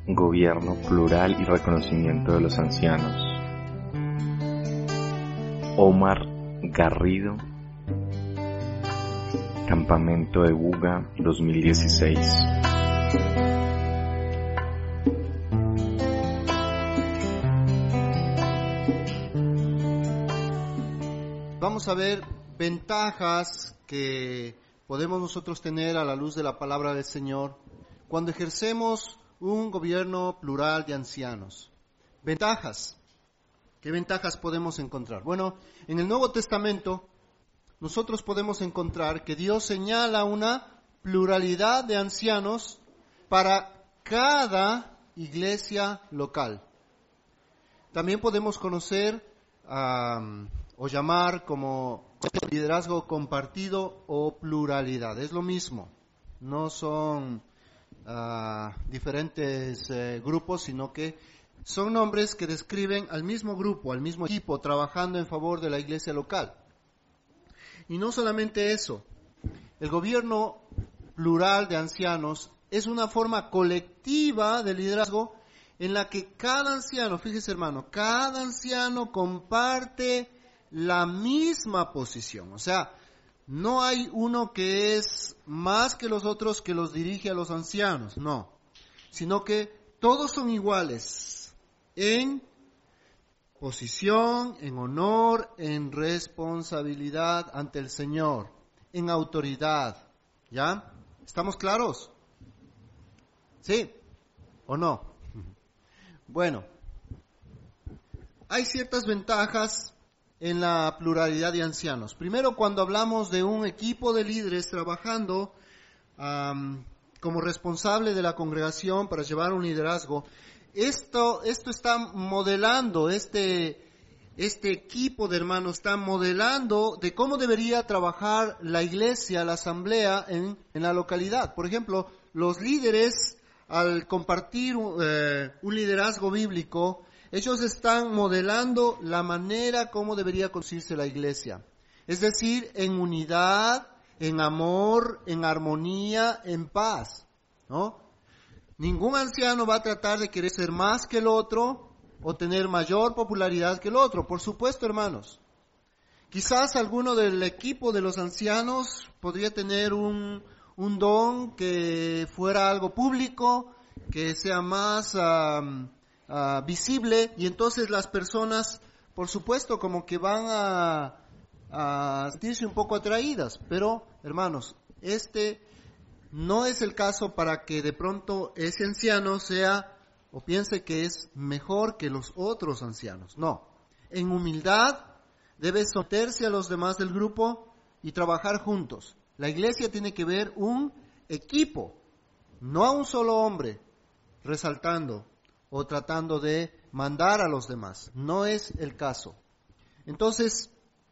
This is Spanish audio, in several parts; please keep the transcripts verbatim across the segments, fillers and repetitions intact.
Gobierno plural y reconocimiento de los ancianos. Omar Garrido, Campamento de Buga dos mil dieciséis. Vamos a ver ventajas que podemos nosotros tener a la luz de la palabra del Señor cuando ejercemos un gobierno plural de ancianos. Ventajas. ¿Qué ventajas podemos encontrar? Bueno, en el Nuevo Testamento nosotros podemos encontrar que Dios señala una pluralidad de ancianos para cada iglesia local. También podemos conocer um, o llamar como liderazgo compartido o pluralidad. Es lo mismo, no son uh, diferentes uh, grupos, sino que son nombres que describen al mismo grupo, al mismo equipo, trabajando en favor de la iglesia local. Y no solamente eso, el gobierno plural de ancianos es una forma colectiva de liderazgo en la que cada anciano, fíjese hermano, cada anciano comparte la misma posición. O sea, no hay uno que es más que los otros que los dirige a los ancianos, no. Sino que todos son iguales en posición, en honor, en responsabilidad ante el Señor, en autoridad. ¿Ya? ¿Estamos claros? ¿Sí o no? Bueno, hay ciertas ventajas en la pluralidad de ancianos. Primero, cuando hablamos de un equipo de líderes trabajando um, como responsable de la congregación para llevar un liderazgo, esto, esto está modelando, este, este equipo de hermanos está modelando de cómo debería trabajar la iglesia, la asamblea en, en la localidad. Por ejemplo, los líderes, al compartir eh, un liderazgo bíblico, ellos están modelando la manera como debería conducirse la iglesia. Es decir, en unidad, en amor, en armonía, en paz, ¿no? Ningún anciano va a tratar de querer ser más que el otro o tener mayor popularidad que el otro. Por supuesto, hermanos. Quizás alguno del equipo de los ancianos podría tener un, un don que fuera algo público, que sea más um, uh, visible, y entonces las personas, por supuesto, como que van a, a sentirse un poco atraídas. Pero, hermanos, este no es el caso para que de pronto ese anciano sea o piense que es mejor que los otros ancianos. No. En humildad debe someterse a los demás del grupo y trabajar juntos. La iglesia tiene que ver un equipo, no a un solo hombre resaltando o tratando de mandar a los demás. No es el caso. Entonces,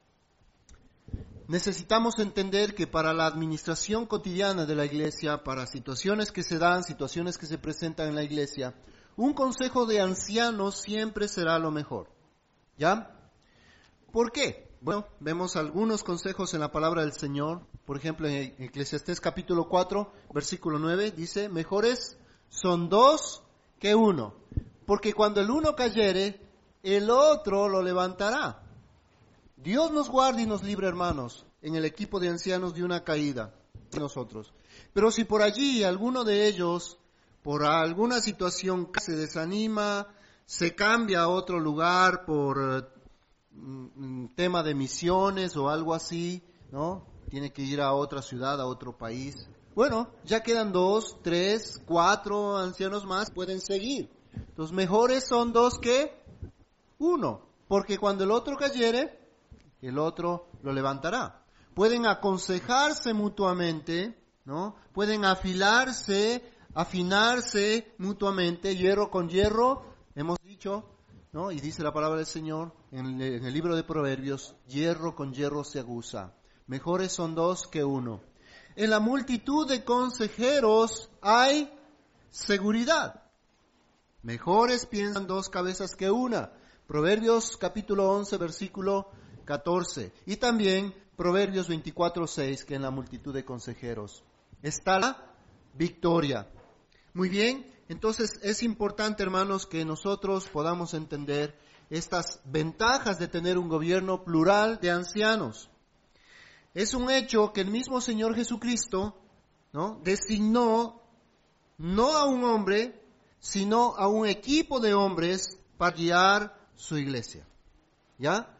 necesitamos entender que para la administración cotidiana de la iglesia, para situaciones que se dan, situaciones que se presentan en la iglesia, un consejo de ancianos siempre será lo mejor. ¿Ya? ¿Por qué? Bueno, vemos algunos consejos en la palabra del Señor. Por ejemplo, en Eclesiastés capítulo cuatro, versículo nueve, dice: mejores son dos que uno, porque cuando el uno cayere, el otro lo levantará. Dios nos guarde y nos libre, hermanos, en el equipo de ancianos de una caída de nosotros. Pero si por allí alguno de ellos, por alguna situación, se desanima, se cambia a otro lugar por un uh, tema de misiones o algo así, ¿no? Tiene que ir a otra ciudad, a otro país. Bueno, ya quedan dos, tres, cuatro ancianos más, pueden seguir. Los mejores son dos que uno, porque cuando el otro cayere, el otro lo levantará. Pueden aconsejarse mutuamente, ¿no? Pueden afilarse, afinarse mutuamente, hierro con hierro, hemos dicho, ¿no? Y dice la palabra del Señor en el, en el libro de Proverbios: hierro con hierro se aguza. Mejores son dos que uno. En la multitud de consejeros hay seguridad. Mejores piensan dos cabezas que una. Proverbios capítulo once, versículo catorce. Y también Proverbios veinticuatro, seis, que en la multitud de consejeros está la victoria. Muy bien, Entonces es importante, hermanos, que nosotros podamos entender estas ventajas de tener un gobierno plural de ancianos. Es un hecho que el mismo Señor Jesucristo, ¿no?, designó no a un hombre, sino a un equipo de hombres para guiar su iglesia. ¿Ya?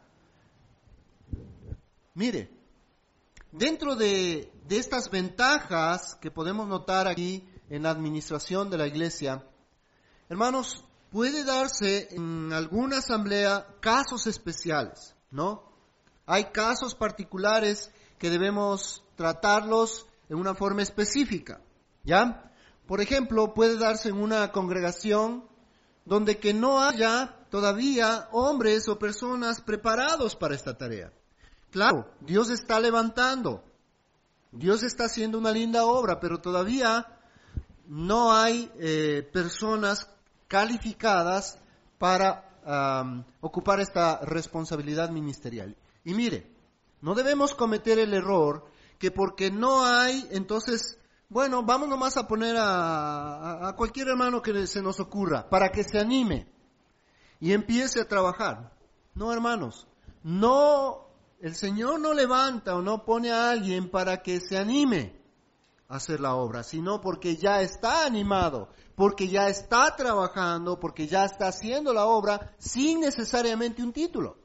Mire, dentro de, de estas ventajas que podemos notar aquí en la administración de la iglesia, hermanos, puede darse en alguna asamblea casos especiales, ¿no? Hay casos particulares que debemos tratarlos en una forma específica, ¿ya? Por ejemplo, puede darse en una congregación donde que no haya todavía hombres o personas preparados para esta tarea. Claro, Dios está levantando, Dios está haciendo una linda obra, pero todavía no hay eh, personas calificadas para um, ocupar esta responsabilidad ministerial. Y mire, no debemos cometer el error que porque no hay, entonces, bueno, vamos nomás a poner a, a, a cualquier hermano que se nos ocurra para que se anime y empiece a trabajar. No, hermanos, no, el Señor no levanta o no pone a alguien para que se anime a hacer la obra, sino porque ya está animado, porque ya está trabajando, porque ya está haciendo la obra sin necesariamente un título.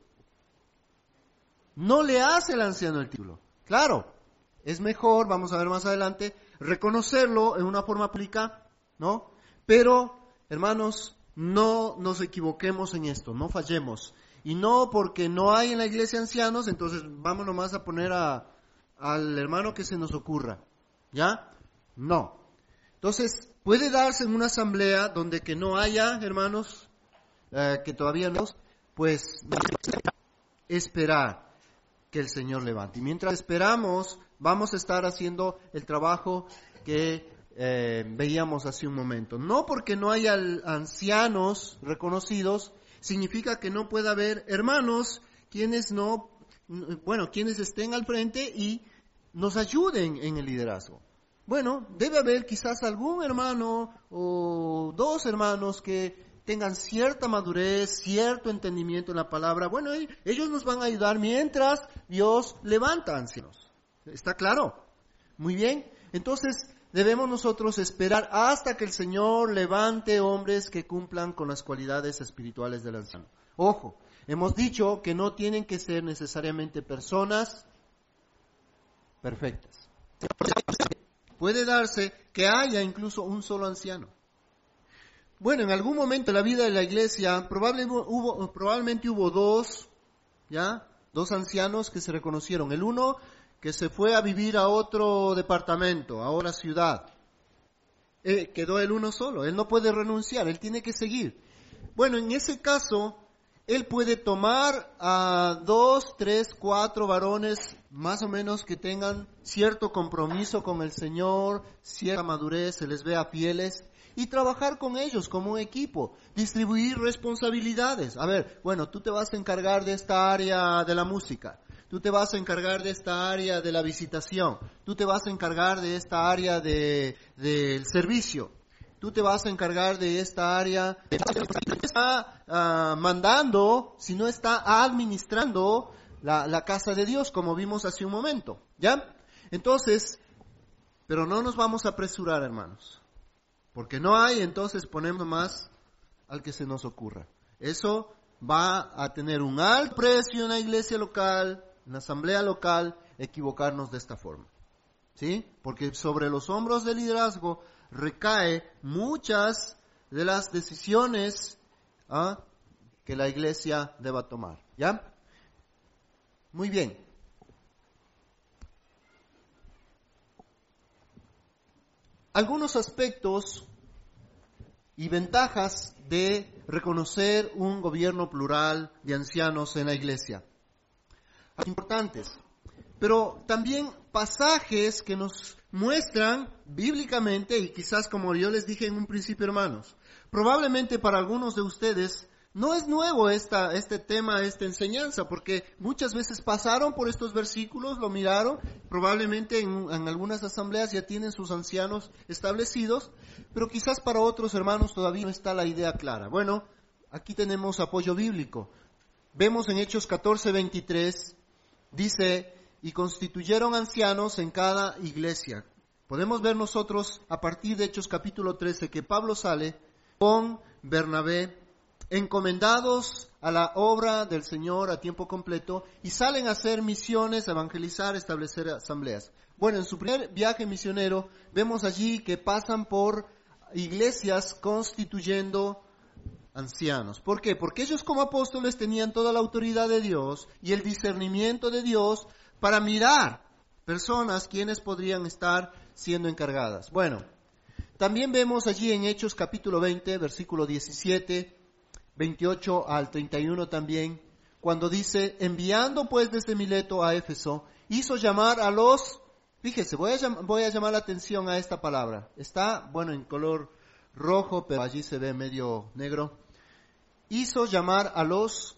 No le hace el anciano el título. Claro, es mejor, vamos a ver más adelante, reconocerlo en una forma pública, ¿no? Pero, hermanos, no nos equivoquemos en esto, no fallemos. Y no porque no hay en la iglesia ancianos, entonces vamos nomás a poner a, al hermano que se nos ocurra. ¿Ya? No. Entonces, puede darse en una asamblea donde que no haya, hermanos, eh, que todavía no, pues esperar que el Señor levante. Y mientras esperamos, vamos a estar haciendo el trabajo que eh, veíamos hace un momento. No porque no haya ancianos reconocidos, significa que no pueda haber hermanos quienes no, bueno, quienes estén al frente y nos ayuden en el liderazgo. Bueno, debe haber quizás algún hermano o dos hermanos que tengan cierta madurez, cierto entendimiento en la palabra. Bueno, ellos nos van a ayudar mientras Dios levanta ancianos. ¿Está claro? Muy bien. Entonces, debemos nosotros esperar hasta que el Señor levante hombres que cumplan con las cualidades espirituales del anciano. Ojo, hemos dicho que no tienen que ser necesariamente personas perfectas. Puede darse que haya incluso un solo anciano. Bueno, en algún momento de la vida de la iglesia, probablemente hubo, probablemente hubo dos, ¿ya? Dos ancianos que se reconocieron. El uno que se fue a vivir a otro departamento, a otra ciudad. Eh, quedó el uno solo, él no puede renunciar, él tiene que seguir. Bueno, en ese caso, él puede tomar a dos, tres, cuatro varones, más o menos que tengan cierto compromiso con el Señor, cierta madurez, se les vea fieles, y trabajar con ellos como un equipo, distribuir responsabilidades. A ver, bueno, tú te vas a encargar de esta área de la música, tú te vas a encargar de esta área de la visitación, tú te vas a encargar de esta área de, del servicio, tú te vas a encargar de esta área, no está uh, mandando, sino está administrando la, la casa de Dios, como vimos hace un momento, ¿ya? Entonces, pero no nos vamos a apresurar, hermanos. Porque no hay, entonces ponemos más al que se nos ocurra. Eso va a tener un alto precio en la iglesia local, en la asamblea local, equivocarnos de esta forma. ¿Sí? Porque sobre los hombros del liderazgo recae muchas de las decisiones ¿ah? que la iglesia deba tomar. ¿Ya? Muy bien. Algunos aspectos y ventajas de reconocer un gobierno plural de ancianos en la iglesia. Importantes. Pero también pasajes que nos muestran bíblicamente, y quizás como yo les dije en un principio, hermanos, probablemente para algunos de ustedes No es nuevo esta, este tema, esta enseñanza, porque muchas veces pasaron por estos versículos, lo miraron, probablemente en, en algunas asambleas ya tienen sus ancianos establecidos, pero quizás para otros hermanos todavía no está la idea clara. Bueno, aquí tenemos apoyo bíblico. Vemos en Hechos catorce veintitrés, dice, y constituyeron ancianos en cada iglesia. Podemos ver nosotros a partir de Hechos capítulo trece que Pablo sale con Bernabé, encomendados a la obra del Señor a tiempo completo, y salen a hacer misiones, a evangelizar, establecer asambleas. Bueno, en su primer viaje misionero vemos allí que pasan por iglesias constituyendo ancianos. ¿Por qué? Porque ellos como apóstoles tenían toda la autoridad de Dios y el discernimiento de Dios para mirar personas quienes podrían estar siendo encargadas. Bueno, también vemos allí en Hechos capítulo veinte, versículo diecisiete, veintiocho al treinta y uno también, cuando dice, enviando pues desde Mileto a Éfeso, hizo llamar a los, fíjese, voy a, llam- voy a llamar la atención a esta palabra, está, bueno, en color rojo, pero allí se ve medio negro, hizo llamar a los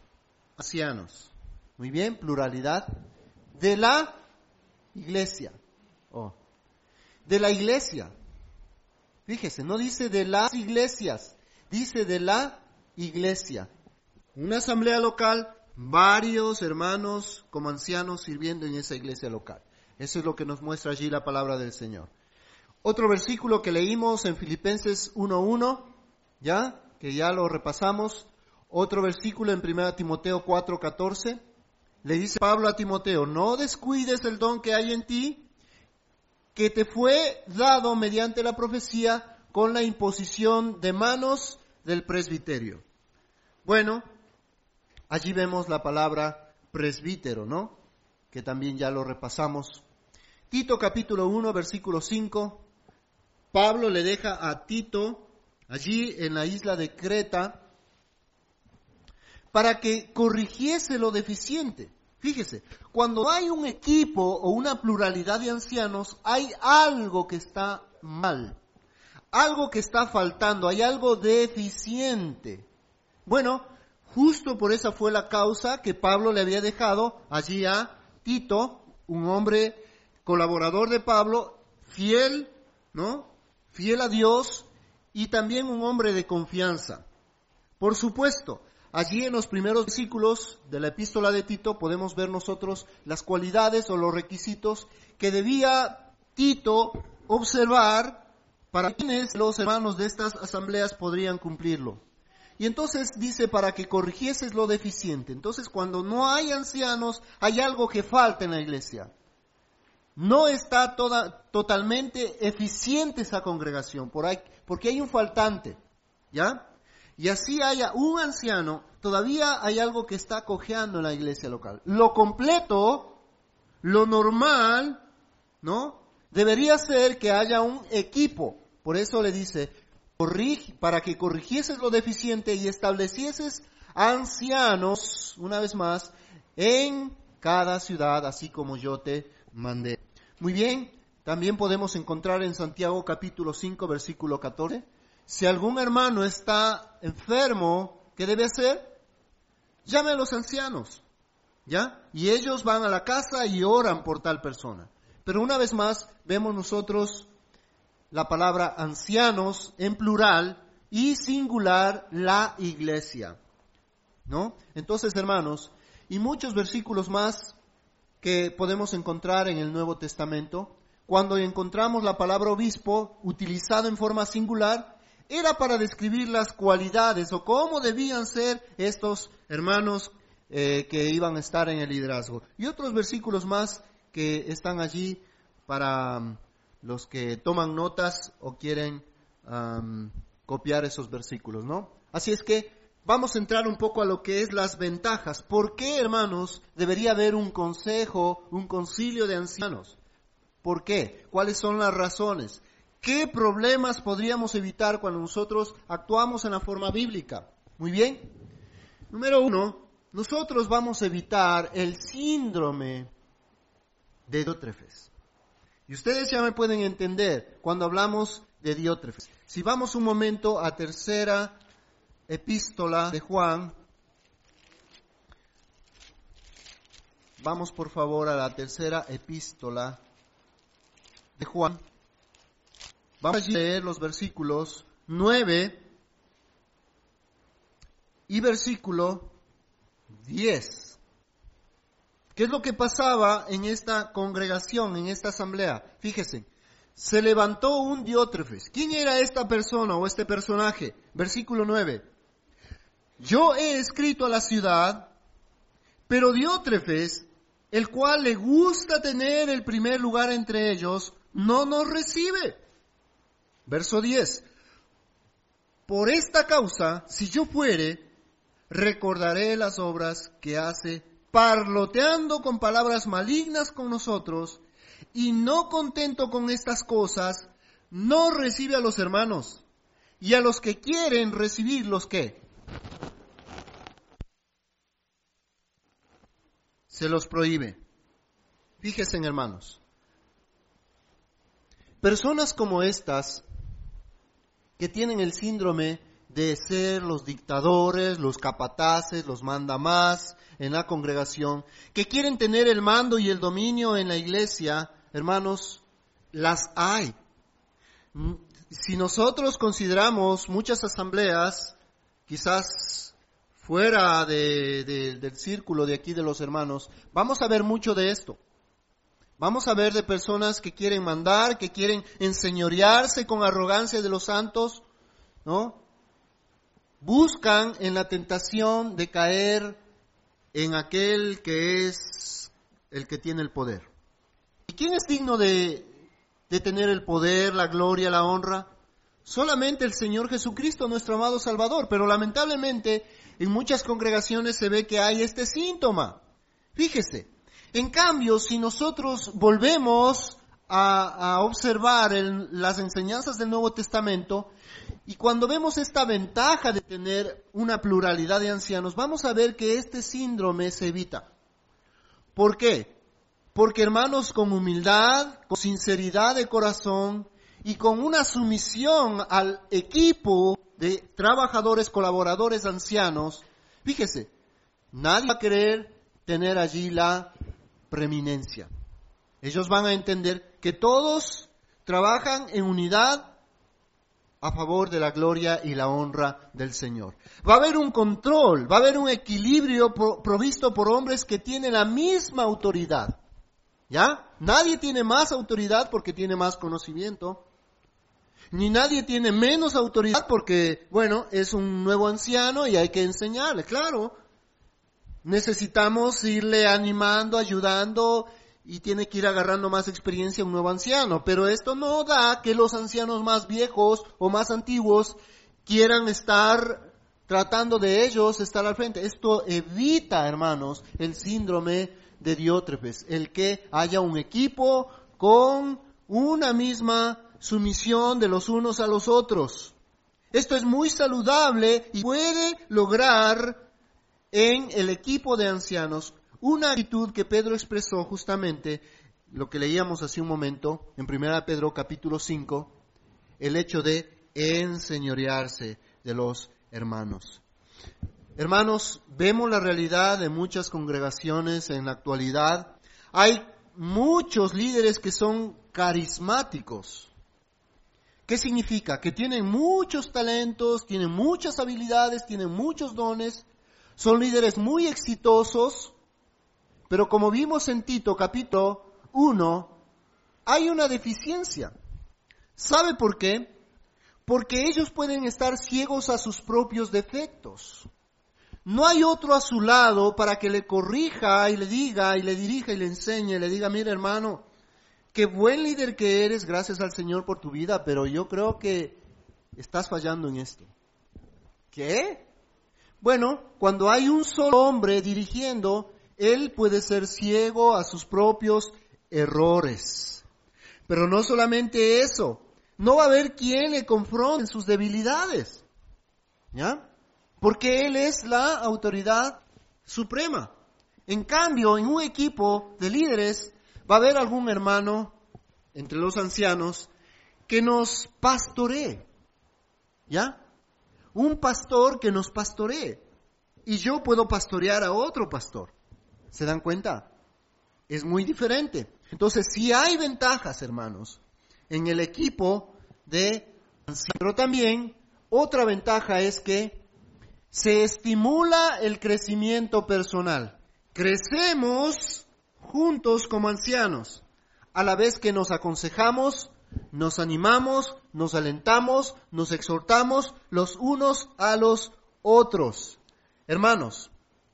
ancianos, muy bien, pluralidad, de la iglesia, oh, de la iglesia, fíjese, no dice de las iglesias, dice de la iglesia. Una asamblea local, varios hermanos como ancianos sirviendo en esa iglesia local. Eso es lo que nos muestra allí la palabra del Señor. Otro versículo que leímos en Filipenses uno uno, ya, que ya lo repasamos. Otro versículo en primera Timoteo cuatro catorce. Le dice Pablo a Timoteo, no descuides el don que hay en ti, que te fue dado mediante la profecía con la imposición de manos del presbiterio. Bueno, allí vemos la palabra presbítero, ¿no? Que también ya lo repasamos. Tito capítulo uno, versículo cinco. Pablo le deja a Tito allí en la isla de Creta para que corrigiese lo deficiente. Fíjese, cuando hay un equipo o una pluralidad de ancianos, hay algo que está mal. Algo que está faltando, hay algo deficiente. Bueno, justo por esa fue la causa que Pablo le había dejado allí a Tito, un hombre colaborador de Pablo, fiel, ¿no? Fiel a Dios y también un hombre de confianza. Por supuesto, allí en los primeros versículos de la epístola de Tito podemos ver nosotros las cualidades o los requisitos que debía Tito observar para quienes los hermanos de estas asambleas podrían cumplirlo. Y entonces dice, para que corrigieses lo deficiente. Entonces, cuando no hay ancianos, hay algo que falta en la iglesia. No está toda, totalmente eficiente esa congregación, por ahí, porque hay un faltante, ¿ya? Y así haya un anciano, todavía hay algo que está cojeando en la iglesia local. Lo completo, lo normal, ¿no? Debería ser que haya un equipo. Por eso le dice, corrige, para que corrigieses lo deficiente y establecieses ancianos, una vez más, en cada ciudad, así como yo te mandé. Muy bien, también podemos encontrar en Santiago capítulo cinco, versículo catorce, si algún hermano está enfermo, ¿qué debe hacer? Llame a los ancianos, ¿ya? Y ellos van a la casa y oran por tal persona. Pero una vez más, vemos nosotros la palabra ancianos en plural y singular la iglesia, ¿no? Entonces, hermanos, y muchos versículos más que podemos encontrar en el Nuevo Testamento, cuando encontramos la palabra obispo utilizada en forma singular, era para describir las cualidades o cómo debían ser estos hermanos eh, que iban a estar en el liderazgo. Y otros versículos más que están allí para um, los que toman notas o quieren um, copiar esos versículos, ¿no? Así es que vamos a entrar un poco a lo que es las ventajas. ¿Por qué, hermanos, debería haber un consejo, un concilio de ancianos? ¿Por qué? ¿Cuáles son las razones? ¿Qué problemas podríamos evitar cuando nosotros actuamos en la forma bíblica? Muy bien. Número uno, nosotros vamos a evitar el síndrome de Diótrefes. Y ustedes ya me pueden entender cuando hablamos de Diótrefes. Si vamos un momento a tercera epístola de Juan. Vamos por favor a la tercera epístola de Juan. Vamos a leer los versículos nueve y versículo diez. ¿Qué es lo que pasaba en esta congregación, en esta asamblea? Fíjense, se levantó un Diótrefes. ¿Quién era esta persona o este personaje? Versículo nueve. Yo he escrito a la ciudad, pero Diótrefes, el cual le gusta tener el primer lugar entre ellos, no nos recibe. Verso diez. Por esta causa, si yo fuere, recordaré las obras que hace, parloteando con palabras malignas con nosotros, y no contento con estas cosas, no recibe a los hermanos, y a los que quieren recibirlos, ¿qué? Se los prohíbe. Fíjense, hermanos. Personas como estas, que tienen el síndrome de ser los dictadores, los capataces, los mandamás en la congregación, que quieren tener el mando y el dominio en la iglesia, hermanos, las hay. Si nosotros consideramos muchas asambleas, quizás fuera de, de, del círculo de aquí de los hermanos, vamos a ver mucho de esto. Vamos a ver de personas que quieren mandar, que quieren enseñorearse con arrogancia de los santos, ¿no? Buscan en la tentación de caer en aquel que es el que tiene el poder. ¿Y quién es digno de, de tener el poder, la gloria, la honra? Solamente el Señor Jesucristo, nuestro amado Salvador. Pero lamentablemente en muchas congregaciones se ve que hay este síntoma. Fíjese, en cambio, si nosotros volvemos a, a observar el, las enseñanzas del Nuevo Testamento, y cuando vemos esta ventaja de tener una pluralidad de ancianos, vamos a ver que este síndrome se evita. ¿Por qué? Porque, hermanos, con humildad, con sinceridad de corazón y con una sumisión al equipo de trabajadores, colaboradores, ancianos, fíjese, nadie va a querer tener allí la preeminencia. Ellos van a entender que todos trabajan en unidad a favor de la gloria y la honra del Señor. Va a haber un control, va a haber un equilibrio provisto por hombres que tienen la misma autoridad. ¿Ya? Nadie tiene más autoridad porque tiene más conocimiento. Ni nadie tiene menos autoridad porque, bueno, es un nuevo anciano y hay que enseñarle. Claro, necesitamos irle animando, ayudando, y tiene que ir agarrando más experiencia un nuevo anciano. Pero esto no da que los ancianos más viejos o más antiguos quieran estar tratando de ellos, estar al frente. Esto evita, hermanos, el síndrome de Diótrefes, el que haya un equipo con una misma sumisión de los unos a los otros. Esto es muy saludable y puede lograr en el equipo de ancianos una actitud que Pedro expresó justamente, lo que leíamos hace un momento, en primera Pedro capítulo cinco, el hecho de enseñorearse de los hermanos. Hermanos, vemos la realidad de muchas congregaciones en la actualidad. Hay muchos líderes que son carismáticos. ¿Qué significa? Que tienen muchos talentos, tienen muchas habilidades, tienen muchos dones, son líderes muy exitosos. Pero como vimos en Tito capítulo uno, hay una deficiencia. ¿Sabe por qué? Porque ellos pueden estar ciegos a sus propios defectos. No hay otro a su lado para que le corrija y le diga y le dirija y le enseñe, y le diga, mira hermano, qué buen líder que eres, gracias al Señor por tu vida, pero yo creo que estás fallando en esto. ¿Qué? Bueno, cuando hay un solo hombre dirigiendo, él puede ser ciego a sus propios errores. Pero no solamente eso, no va a haber quien le confronte en sus debilidades, ¿ya? Porque él es la autoridad suprema. En cambio, en un equipo de líderes va a haber algún hermano entre los ancianos que nos pastoree, ¿ya? un pastor que nos pastoree. Y yo puedo pastorear a otro pastor. ¿Se dan cuenta? Es muy diferente. Entonces, sí hay ventajas, hermanos, en el equipo de ancianos. Pero también, otra ventaja es que se estimula el crecimiento personal. Crecemos juntos como ancianos, a la vez que nos aconsejamos, nos animamos, nos alentamos, nos exhortamos los unos a los otros. Hermanos,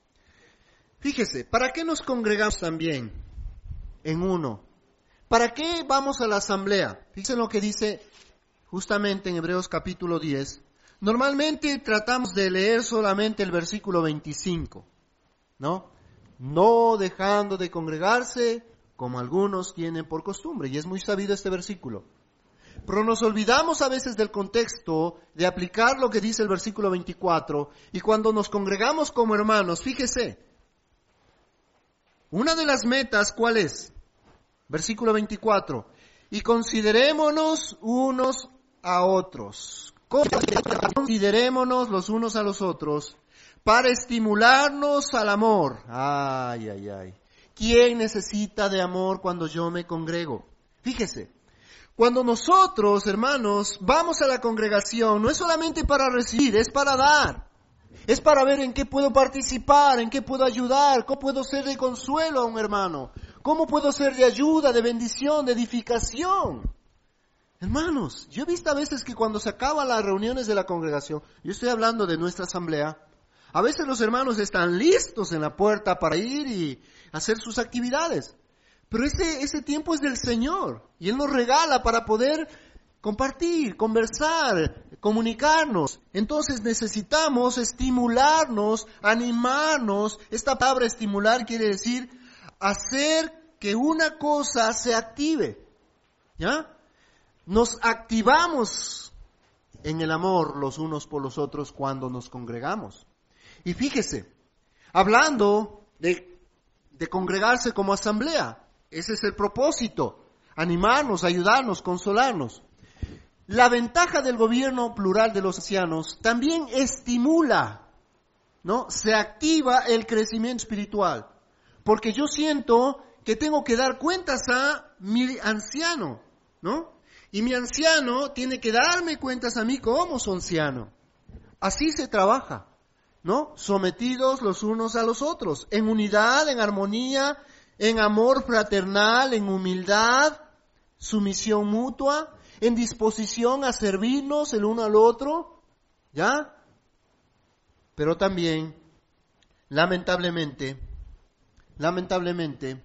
fíjese, ¿para qué nos congregamos también en uno? ¿Para qué vamos a la asamblea? Fíjense lo que dice justamente en Hebreos capítulo diez. Normalmente tratamos de leer solamente el versículo veinticinco, ¿no? No dejando de congregarse, como algunos tienen por costumbre, y es muy sabido este versículo. Pero nos olvidamos a veces del contexto de aplicar lo que dice el versículo veinticuatro, y cuando nos congregamos como hermanos, fíjese, una de las metas, ¿cuál es? Versículo veinticuatro, y considerémonos unos a otros. Considerémonos los unos a los otros para estimularnos al amor. Ay, ay, ay. ¿Quién necesita de amor cuando yo me congrego? Fíjese, cuando nosotros, hermanos, vamos a la congregación, no es solamente para recibir, es para dar. Es para ver en qué puedo participar, en qué puedo ayudar, cómo puedo ser de consuelo a un hermano, cómo puedo ser de ayuda, de bendición, de edificación. Hermanos, yo he visto a veces que cuando se acaban las reuniones de la congregación, yo estoy hablando de nuestra asamblea, a veces los hermanos están listos en la puerta para ir y hacer sus actividades. Pero ese, ese tiempo es del Señor y Él nos regala para poder compartir, conversar, comunicarnos. Entonces necesitamos estimularnos, animarnos. Esta palabra estimular quiere decir hacer que una cosa se active. ¿Ya? Nos activamos en el amor los unos por los otros cuando nos congregamos. Y fíjese, hablando de, de congregarse como asamblea, ese es el propósito, animarnos, ayudarnos, consolarnos. La ventaja del gobierno plural de los ancianos también estimula, ¿no? Se activa el crecimiento espiritual, porque yo siento que tengo que dar cuentas a mi anciano, ¿no? Y mi anciano tiene que darme cuentas a mí como su anciano. Así se trabaja, ¿no? Sometidos los unos a los otros, en unidad, en armonía, en amor fraternal, en humildad, sumisión mutua, en disposición a servirnos el uno al otro, ¿ya? Pero también, lamentablemente, lamentablemente,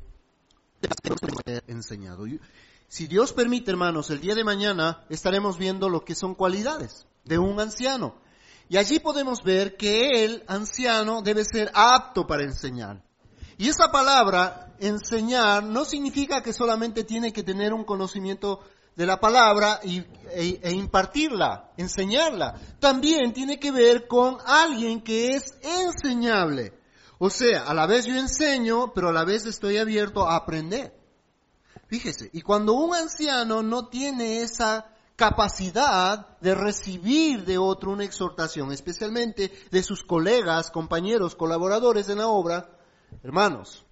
enseñado. Si Dios permite, hermanos, el día de mañana estaremos viendo lo que son cualidades de un anciano. Y allí podemos ver que el anciano debe ser apto para enseñar. Y esa palabra, enseñar, no significa que solamente tiene que tener un conocimiento de la palabra y, e, e impartirla, enseñarla. También tiene que ver con alguien que es enseñable. O sea, a la vez yo enseño, pero a la vez estoy abierto a aprender. Fíjese, y cuando un anciano no tiene esa capacidad de recibir de otro una exhortación, especialmente de sus colegas, compañeros, colaboradores en la obra, hermanos,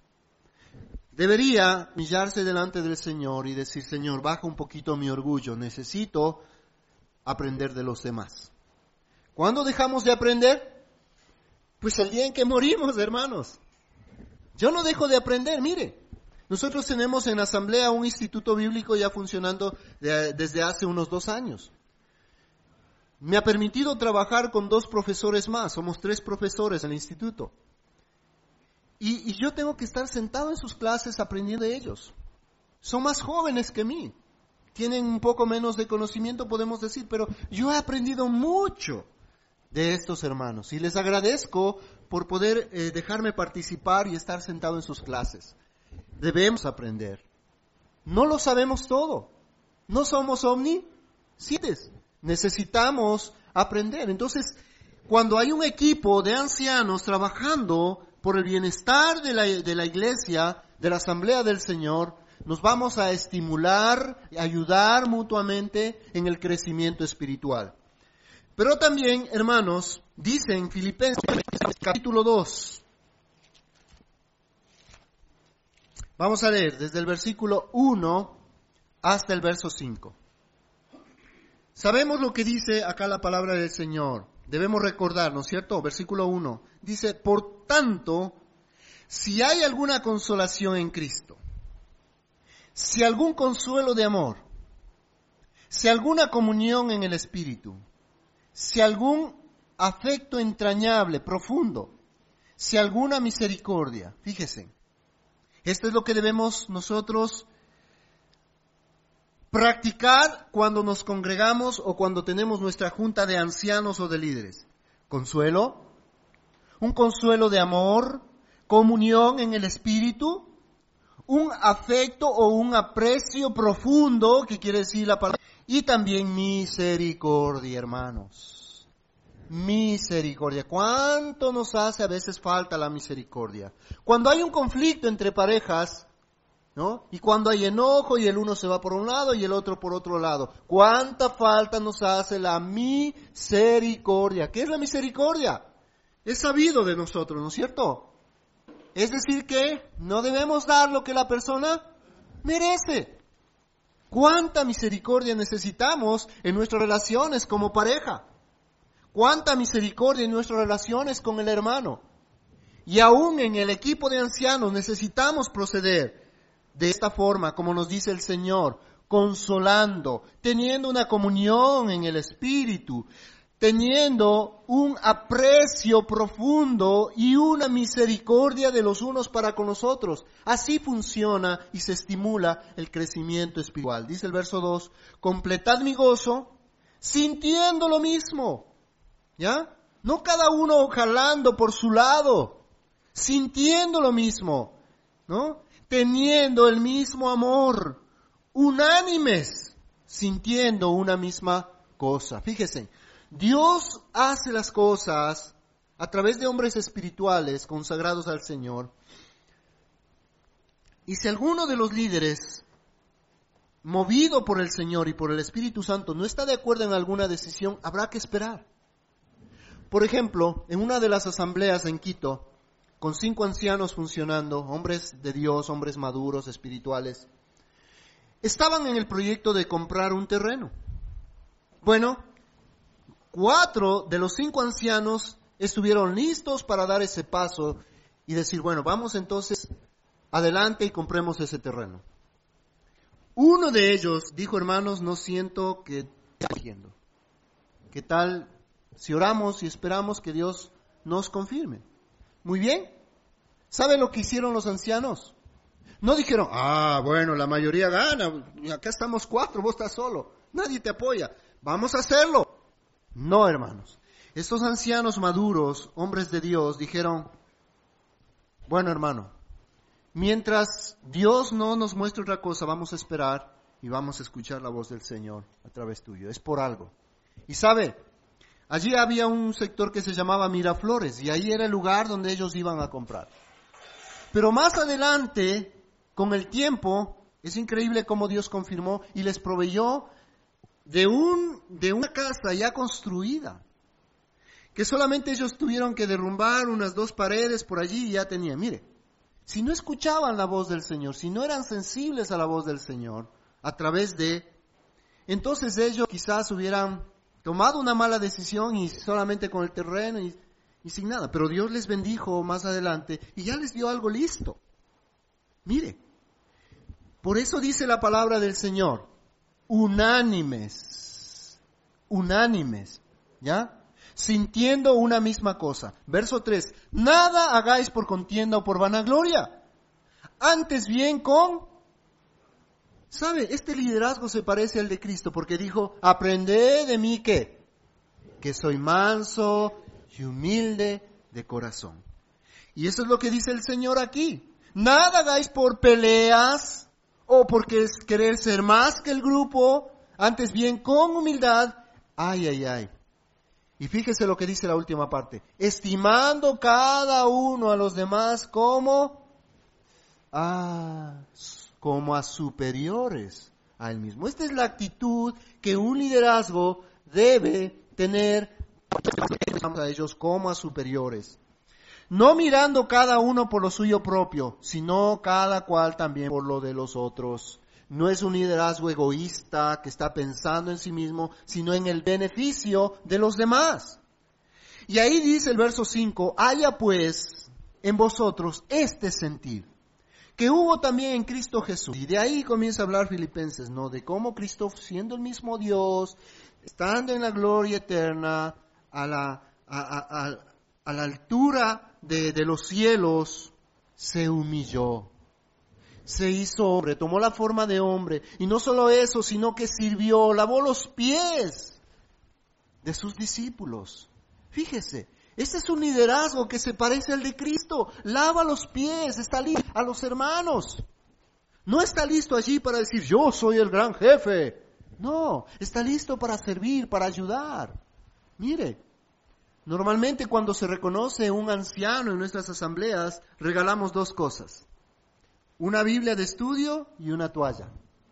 debería humillarse delante del Señor y decir, Señor, baja un poquito mi orgullo, necesito aprender de los demás. ¿Cuándo dejamos de aprender? Pues el día en que morimos, hermanos. Yo no dejo de aprender, mire. Nosotros tenemos en Asamblea un instituto bíblico ya funcionando de, desde hace unos dos años. Me ha permitido trabajar con dos profesores más, somos tres profesores en el instituto. Y, y yo tengo que estar sentado en sus clases aprendiendo de ellos. Son más jóvenes que mí, tienen un poco menos de conocimiento, podemos decir, pero yo he aprendido mucho de estos hermanos. Y les agradezco por poder eh, dejarme participar y estar sentado en sus clases. Debemos aprender. No lo sabemos todo. No somos omniscientes. Necesitamos aprender. Entonces, cuando hay un equipo de ancianos trabajando por el bienestar de la, de la iglesia, de la asamblea del Señor, nos vamos a estimular, ayudar mutuamente en el crecimiento espiritual. Pero también, hermanos, dice en Filipenses capítulo dos. Vamos a leer desde el versículo uno hasta el verso cinco. Sabemos lo que dice acá la palabra del Señor. Debemos recordar, ¿no es cierto? Versículo uno. Dice, por tanto, si hay alguna consolación en Cristo, si algún consuelo de amor, si alguna comunión en el Espíritu, si algún afecto entrañable, profundo, si alguna misericordia, fíjese, esto es lo que debemos nosotros practicar cuando nos congregamos o cuando tenemos nuestra junta de ancianos o de líderes. Consuelo, un consuelo de amor, comunión en el Espíritu, un afecto o un aprecio profundo, que quiere decir la palabra, y también misericordia, hermanos. Misericordia. ¿Cuánto nos hace a veces falta la misericordia? Cuando hay un conflicto entre parejas, ¿no? Y cuando hay enojo y el uno se va por un lado y el otro por otro lado. ¿Cuánta falta nos hace la misericordia? ¿Qué es la misericordia? Es sabido de nosotros, ¿no es cierto? Es decir que no debemos dar lo que la persona merece. ¿Cuánta misericordia necesitamos en nuestras relaciones como pareja? ¿Cuánta misericordia en nuestras relaciones con el hermano? Y aún en el equipo de ancianos necesitamos proceder de esta forma, como nos dice el Señor, consolando, teniendo una comunión en el Espíritu, teniendo un aprecio profundo y una misericordia de los unos para con los otros. Así funciona y se estimula el crecimiento espiritual. Dice el verso dos, completad mi gozo, sintiendo lo mismo. ¿Ya? No cada uno jalando por su lado, sintiendo lo mismo, ¿no? Teniendo el mismo amor, unánimes, sintiendo una misma cosa. Fíjense, Dios hace las cosas a través de hombres espirituales consagrados al Señor. Y si alguno de los líderes, movido por el Señor y por el Espíritu Santo, no está de acuerdo en alguna decisión, habrá que esperar. Por ejemplo, en una de las asambleas en Quito, con cinco ancianos funcionando, hombres de Dios, hombres maduros, espirituales, estaban en el proyecto de comprar un terreno. Bueno, cuatro de los cinco ancianos estuvieron listos para dar ese paso y decir, bueno, vamos entonces adelante y compremos ese terreno. Uno de ellos dijo, hermanos, no siento que esté haciendo. ¿Qué tal si oramos y esperamos que Dios nos confirme? Muy bien. ¿Sabe lo que hicieron los ancianos? No dijeron, ah, bueno, la mayoría gana, acá estamos cuatro, vos estás solo, nadie te apoya, vamos a hacerlo. No, hermanos. Estos ancianos maduros, hombres de Dios, dijeron, bueno, hermano, mientras Dios no nos muestre otra cosa, vamos a esperar y vamos a escuchar la voz del Señor a través tuyo. Es por algo. Y sabe, allí había un sector que se llamaba Miraflores y ahí era el lugar donde ellos iban a comprar. Pero más adelante, con el tiempo, es increíble cómo Dios confirmó y les proveyó de un de una casa ya construida, que solamente ellos tuvieron que derrumbar unas dos paredes por allí y ya tenían. Mire, si no escuchaban la voz del Señor, si no eran sensibles a la voz del Señor, a través de, entonces ellos quizás hubieran tomado una mala decisión y solamente con el terreno y, y sin nada. Pero Dios les bendijo más adelante y ya les dio algo listo. Mire, por eso dice la palabra del Señor, unánimes, unánimes, ¿ya? Sintiendo una misma cosa. Verso tres, nada hagáis por contienda o por vanagloria, antes bien con... ¿Sabe? Este liderazgo se parece al de Cristo porque dijo, aprended de mí ¿qué? Que soy manso y humilde de corazón. Y eso es lo que dice el Señor aquí. Nada hagáis por peleas o porque querer ser más que el grupo, antes bien con humildad. Ay, ay, ay. Y fíjese lo que dice la última parte. Estimando cada uno a los demás como a, como a superiores a él mismo. Esta es la actitud que un liderazgo debe tener a ellos como a superiores, no mirando cada uno por lo suyo propio, sino cada cual también por lo de los otros. No es un liderazgo egoísta que está pensando en sí mismo, sino en el beneficio de los demás. Y ahí dice el verso cinco, haya pues en vosotros este sentir, que hubo también en Cristo Jesús. Y de ahí comienza a hablar Filipenses, ¿no? De cómo Cristo, siendo el mismo Dios, estando en la gloria eterna, a la, a, a, a, a la altura de, de los cielos, se humilló. Se hizo hombre, tomó la forma de hombre. Y no solo eso, sino que sirvió, lavó los pies de sus discípulos. Fíjese, este es un liderazgo que se parece al de Cristo. Lava los pies, está listo a los hermanos. No está listo allí para decir, yo soy el gran jefe. No, está listo para servir, para ayudar. Mire, normalmente cuando se reconoce un anciano en nuestras asambleas, regalamos dos cosas. Una Biblia de estudio y una toalla.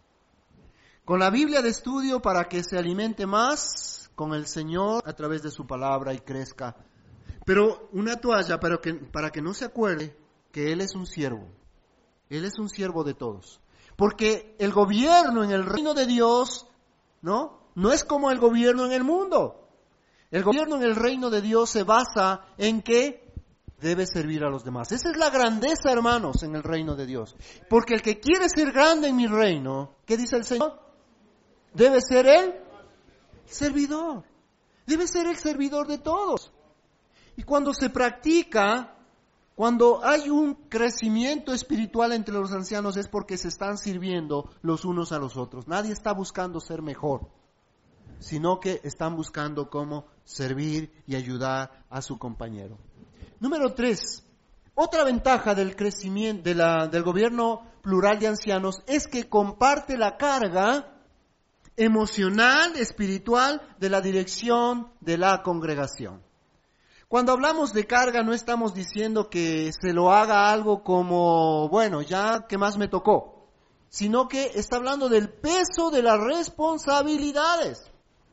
Con la Biblia de estudio para que se alimente más con el Señor a través de su palabra y crezca. Pero una toalla para que, para que no se acuerde que Él es un siervo. Él es un siervo de todos. Porque el gobierno en el reino de Dios, ¿no? No es como el gobierno en el mundo. El gobierno en el reino de Dios se basa en que debe servir a los demás. Esa es la grandeza, hermanos, en el reino de Dios. Porque el que quiere ser grande en mi reino, ¿qué dice el Señor? Debe ser el servidor. Debe ser el servidor de todos. Y cuando se practica, cuando hay un crecimiento espiritual entre los ancianos, es porque se están sirviendo los unos a los otros. Nadie está buscando ser mejor, sino que están buscando cómo servir y ayudar a su compañero. Número tres, otra ventaja del crecimiento de la, del gobierno plural de ancianos es que comparte la carga emocional, espiritual de la dirección de la congregación. Cuando hablamos de carga no estamos diciendo que se lo haga algo como, bueno, ya que más me tocó, sino que está hablando del peso de las responsabilidades.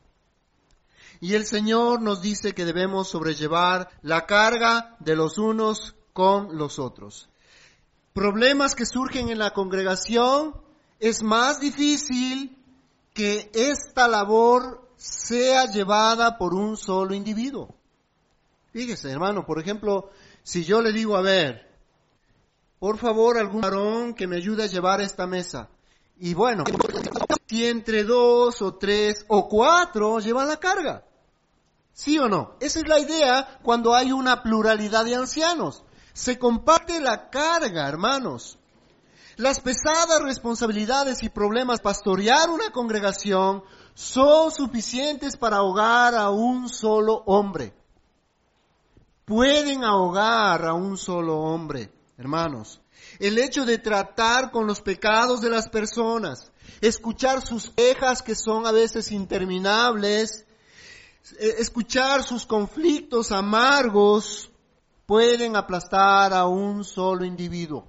Y el Señor nos dice que debemos sobrellevar la carga de los unos con los otros. Problemas que surgen en la congregación, es más difícil que esta labor sea llevada por un solo individuo. Fíjese, hermano, por ejemplo, si yo le digo, a ver, por favor, algún varón que me ayude a llevar esta mesa. Y bueno, si entre dos o tres o cuatro llevan la carga. ¿Sí o no? Esa es la idea cuando hay una pluralidad de ancianos. Se comparte la carga, hermanos. Las pesadas responsabilidades y problemas pastorear una congregación son suficientes para ahogar a un solo hombre. Pueden ahogar a un solo hombre, hermanos. El hecho de tratar con los pecados de las personas, escuchar sus quejas que son a veces interminables, escuchar sus conflictos amargos, pueden aplastar a un solo individuo.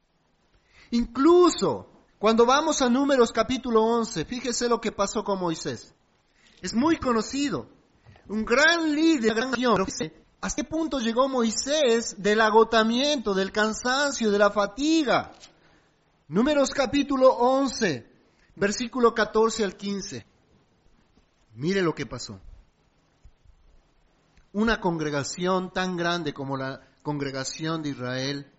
Incluso cuando vamos a Números capítulo once, fíjese lo que pasó con Moisés. Es muy conocido, un gran líder, gran nación. ¿Hasta qué punto llegó Moisés del agotamiento, del cansancio, de la fatiga? Números capítulo once, versículo catorce al quince. Mire lo que pasó. Una congregación tan grande como la congregación de Israel,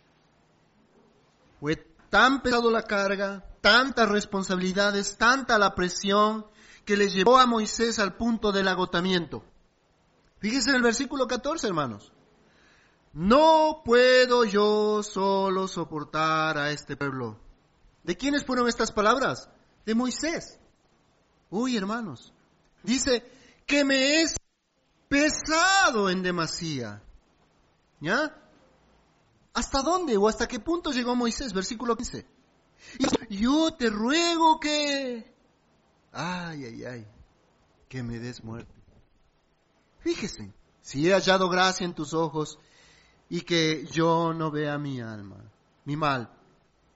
fue tan pesado la carga, tantas responsabilidades, tanta la presión, que le llevó a Moisés al punto del agotamiento. Fíjense en el versículo catorce, hermanos. No puedo yo solo soportar a este pueblo. ¿De quiénes fueron estas palabras? De Moisés. Uy, hermanos. Dice que me es pesado en demasía. ¿Ya? ¿Hasta dónde o hasta qué punto llegó Moisés? Versículo quince. Y yo te ruego que... Ay, ay, ay. Que me des muerte. Fíjese, si he hallado gracia en tus ojos y que yo no vea mi alma, mi mal.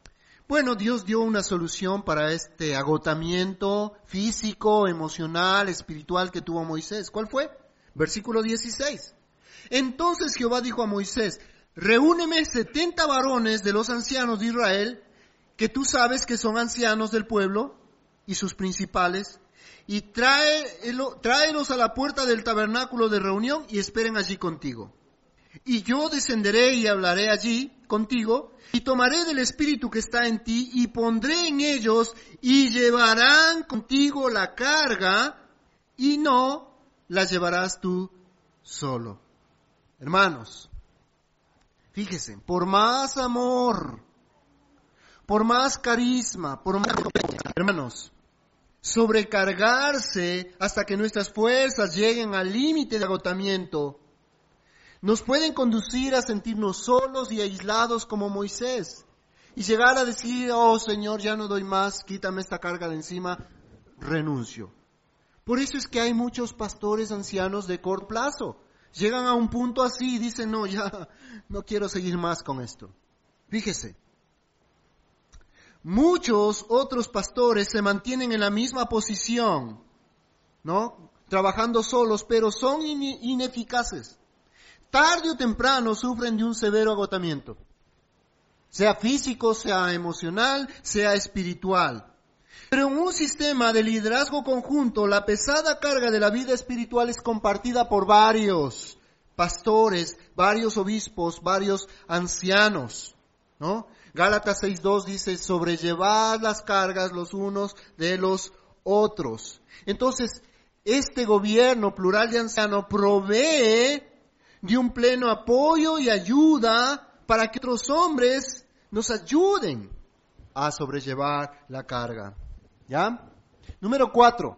Bueno, Dios dio una solución para este agotamiento físico, emocional, espiritual que tuvo Moisés. ¿Cuál fue? Versículo dieciséis. Entonces Jehová dijo a Moisés, reúneme setenta varones de los ancianos de Israel, que tú sabes que son ancianos del pueblo y sus principales, y tráelo, tráelos a la puerta del tabernáculo de reunión y esperen allí contigo. Y yo descenderé y hablaré allí contigo, y tomaré del espíritu que está en ti, y pondré en ellos, y llevarán contigo la carga, y no la llevarás tú solo. Hermanos, fíjese, por más amor, por más carisma, por más... Hermanos, sobrecargarse hasta que nuestras fuerzas lleguen al límite de agotamiento, nos pueden conducir a sentirnos solos y aislados como Moisés y llegar a decir, oh Señor, ya no doy más, quítame esta carga de encima, renuncio. Por eso es que hay muchos pastores ancianos de corto plazo. Llegan a un punto así y dicen, no, ya no quiero seguir más con esto. Fíjese, muchos otros pastores se mantienen en la misma posición, ¿no? Trabajando solos, pero son in- ineficaces. Tarde o temprano sufren de un severo agotamiento, sea físico, sea emocional, sea espiritual. Pero en un sistema de liderazgo conjunto, la pesada carga de la vida espiritual es compartida por varios pastores, varios obispos, varios ancianos, ¿no? Gálatas seis dos dice, sobrellevad las cargas los unos de los otros. Entonces, este gobierno plural de ancianos provee de un pleno apoyo y ayuda para que otros hombres nos ayuden a sobrellevar la carga. ¿Ya? Número cuatro.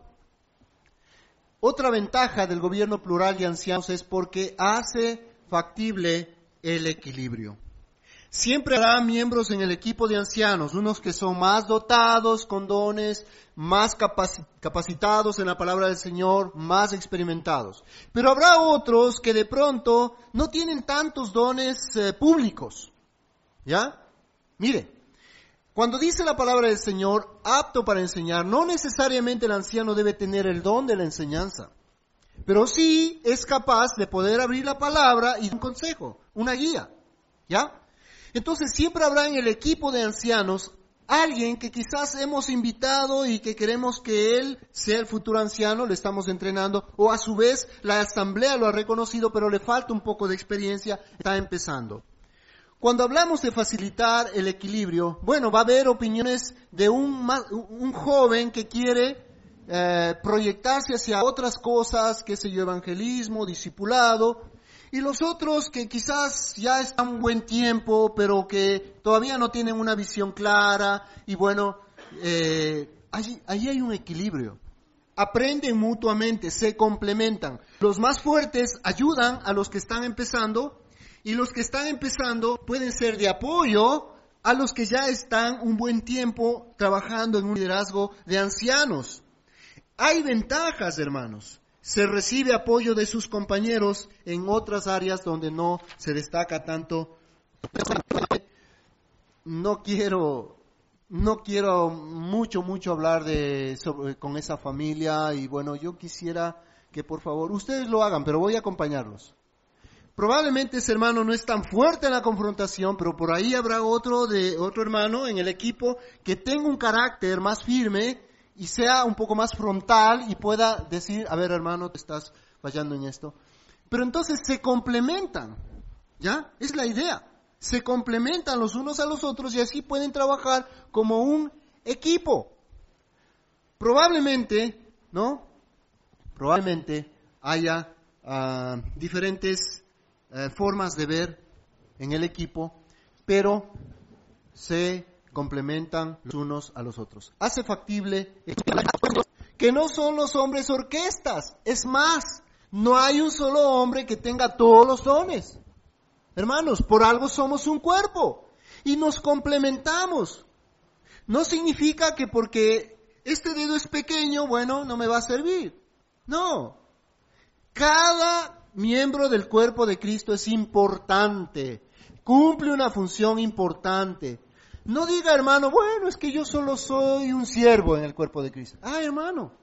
Otra ventaja del gobierno plural de ancianos es porque hace factible el equilibrio. Siempre habrá miembros en el equipo de ancianos, unos que son más dotados con dones, más capac- capacitados en la palabra del Señor, más experimentados. Pero habrá otros que de pronto no tienen tantos dones eh, públicos. ¿Ya? Mire, cuando dice la palabra del Señor, apto para enseñar, no necesariamente el anciano debe tener el don de la enseñanza. Pero sí es capaz de poder abrir la palabra y dar un consejo, una guía. ¿Ya? Entonces siempre habrá en el equipo de ancianos alguien que quizás hemos invitado y que queremos que él sea el futuro anciano, le estamos entrenando, o a su vez la asamblea lo ha reconocido, pero le falta un poco de experiencia, está empezando. Cuando hablamos de facilitar el equilibrio, bueno, va a haber opiniones de un, un joven que quiere eh, proyectarse hacia otras cosas, qué sé yo, evangelismo, discipulado, y los otros que quizás ya están un buen tiempo, pero que todavía no tienen una visión clara. Y bueno, eh, allí, allí hay un equilibrio. Aprenden mutuamente, se complementan. Los más fuertes ayudan a los que están empezando y los que están empezando pueden ser de apoyo a los que ya están un buen tiempo trabajando en un liderazgo de ancianos. Hay ventajas, hermanos. Se recibe apoyo de sus compañeros en otras áreas donde no se destaca tanto. No quiero, no quiero mucho, mucho hablar de sobre, con esa familia y bueno, yo quisiera que por favor ustedes lo hagan, pero voy a acompañarlos. Probablemente ese hermano no es tan fuerte en la confrontación, pero por ahí habrá otro de otro hermano en el equipo que tenga un carácter más firme y sea un poco más frontal y pueda decir, a ver hermano, te estás fallando en esto. Pero entonces se complementan, ¿ya? Es la idea. Se complementan los unos a los otros y así pueden trabajar como un equipo. Probablemente, ¿no? Probablemente haya uh, diferentes uh, formas de ver en el equipo, pero se complementan los unos a los otros. Hace factible que no son los hombres orquestas. Es más, no hay un solo hombre que tenga todos los dones. Hermanos, por algo somos un cuerpo y nos complementamos. No significa que porque este dedo es pequeño, bueno, no me va a servir. No. Cada miembro del cuerpo de Cristo es importante. Cumple una función importante. No diga, hermano, bueno, es que yo solo soy un siervo en el cuerpo de Cristo. Ah, hermano.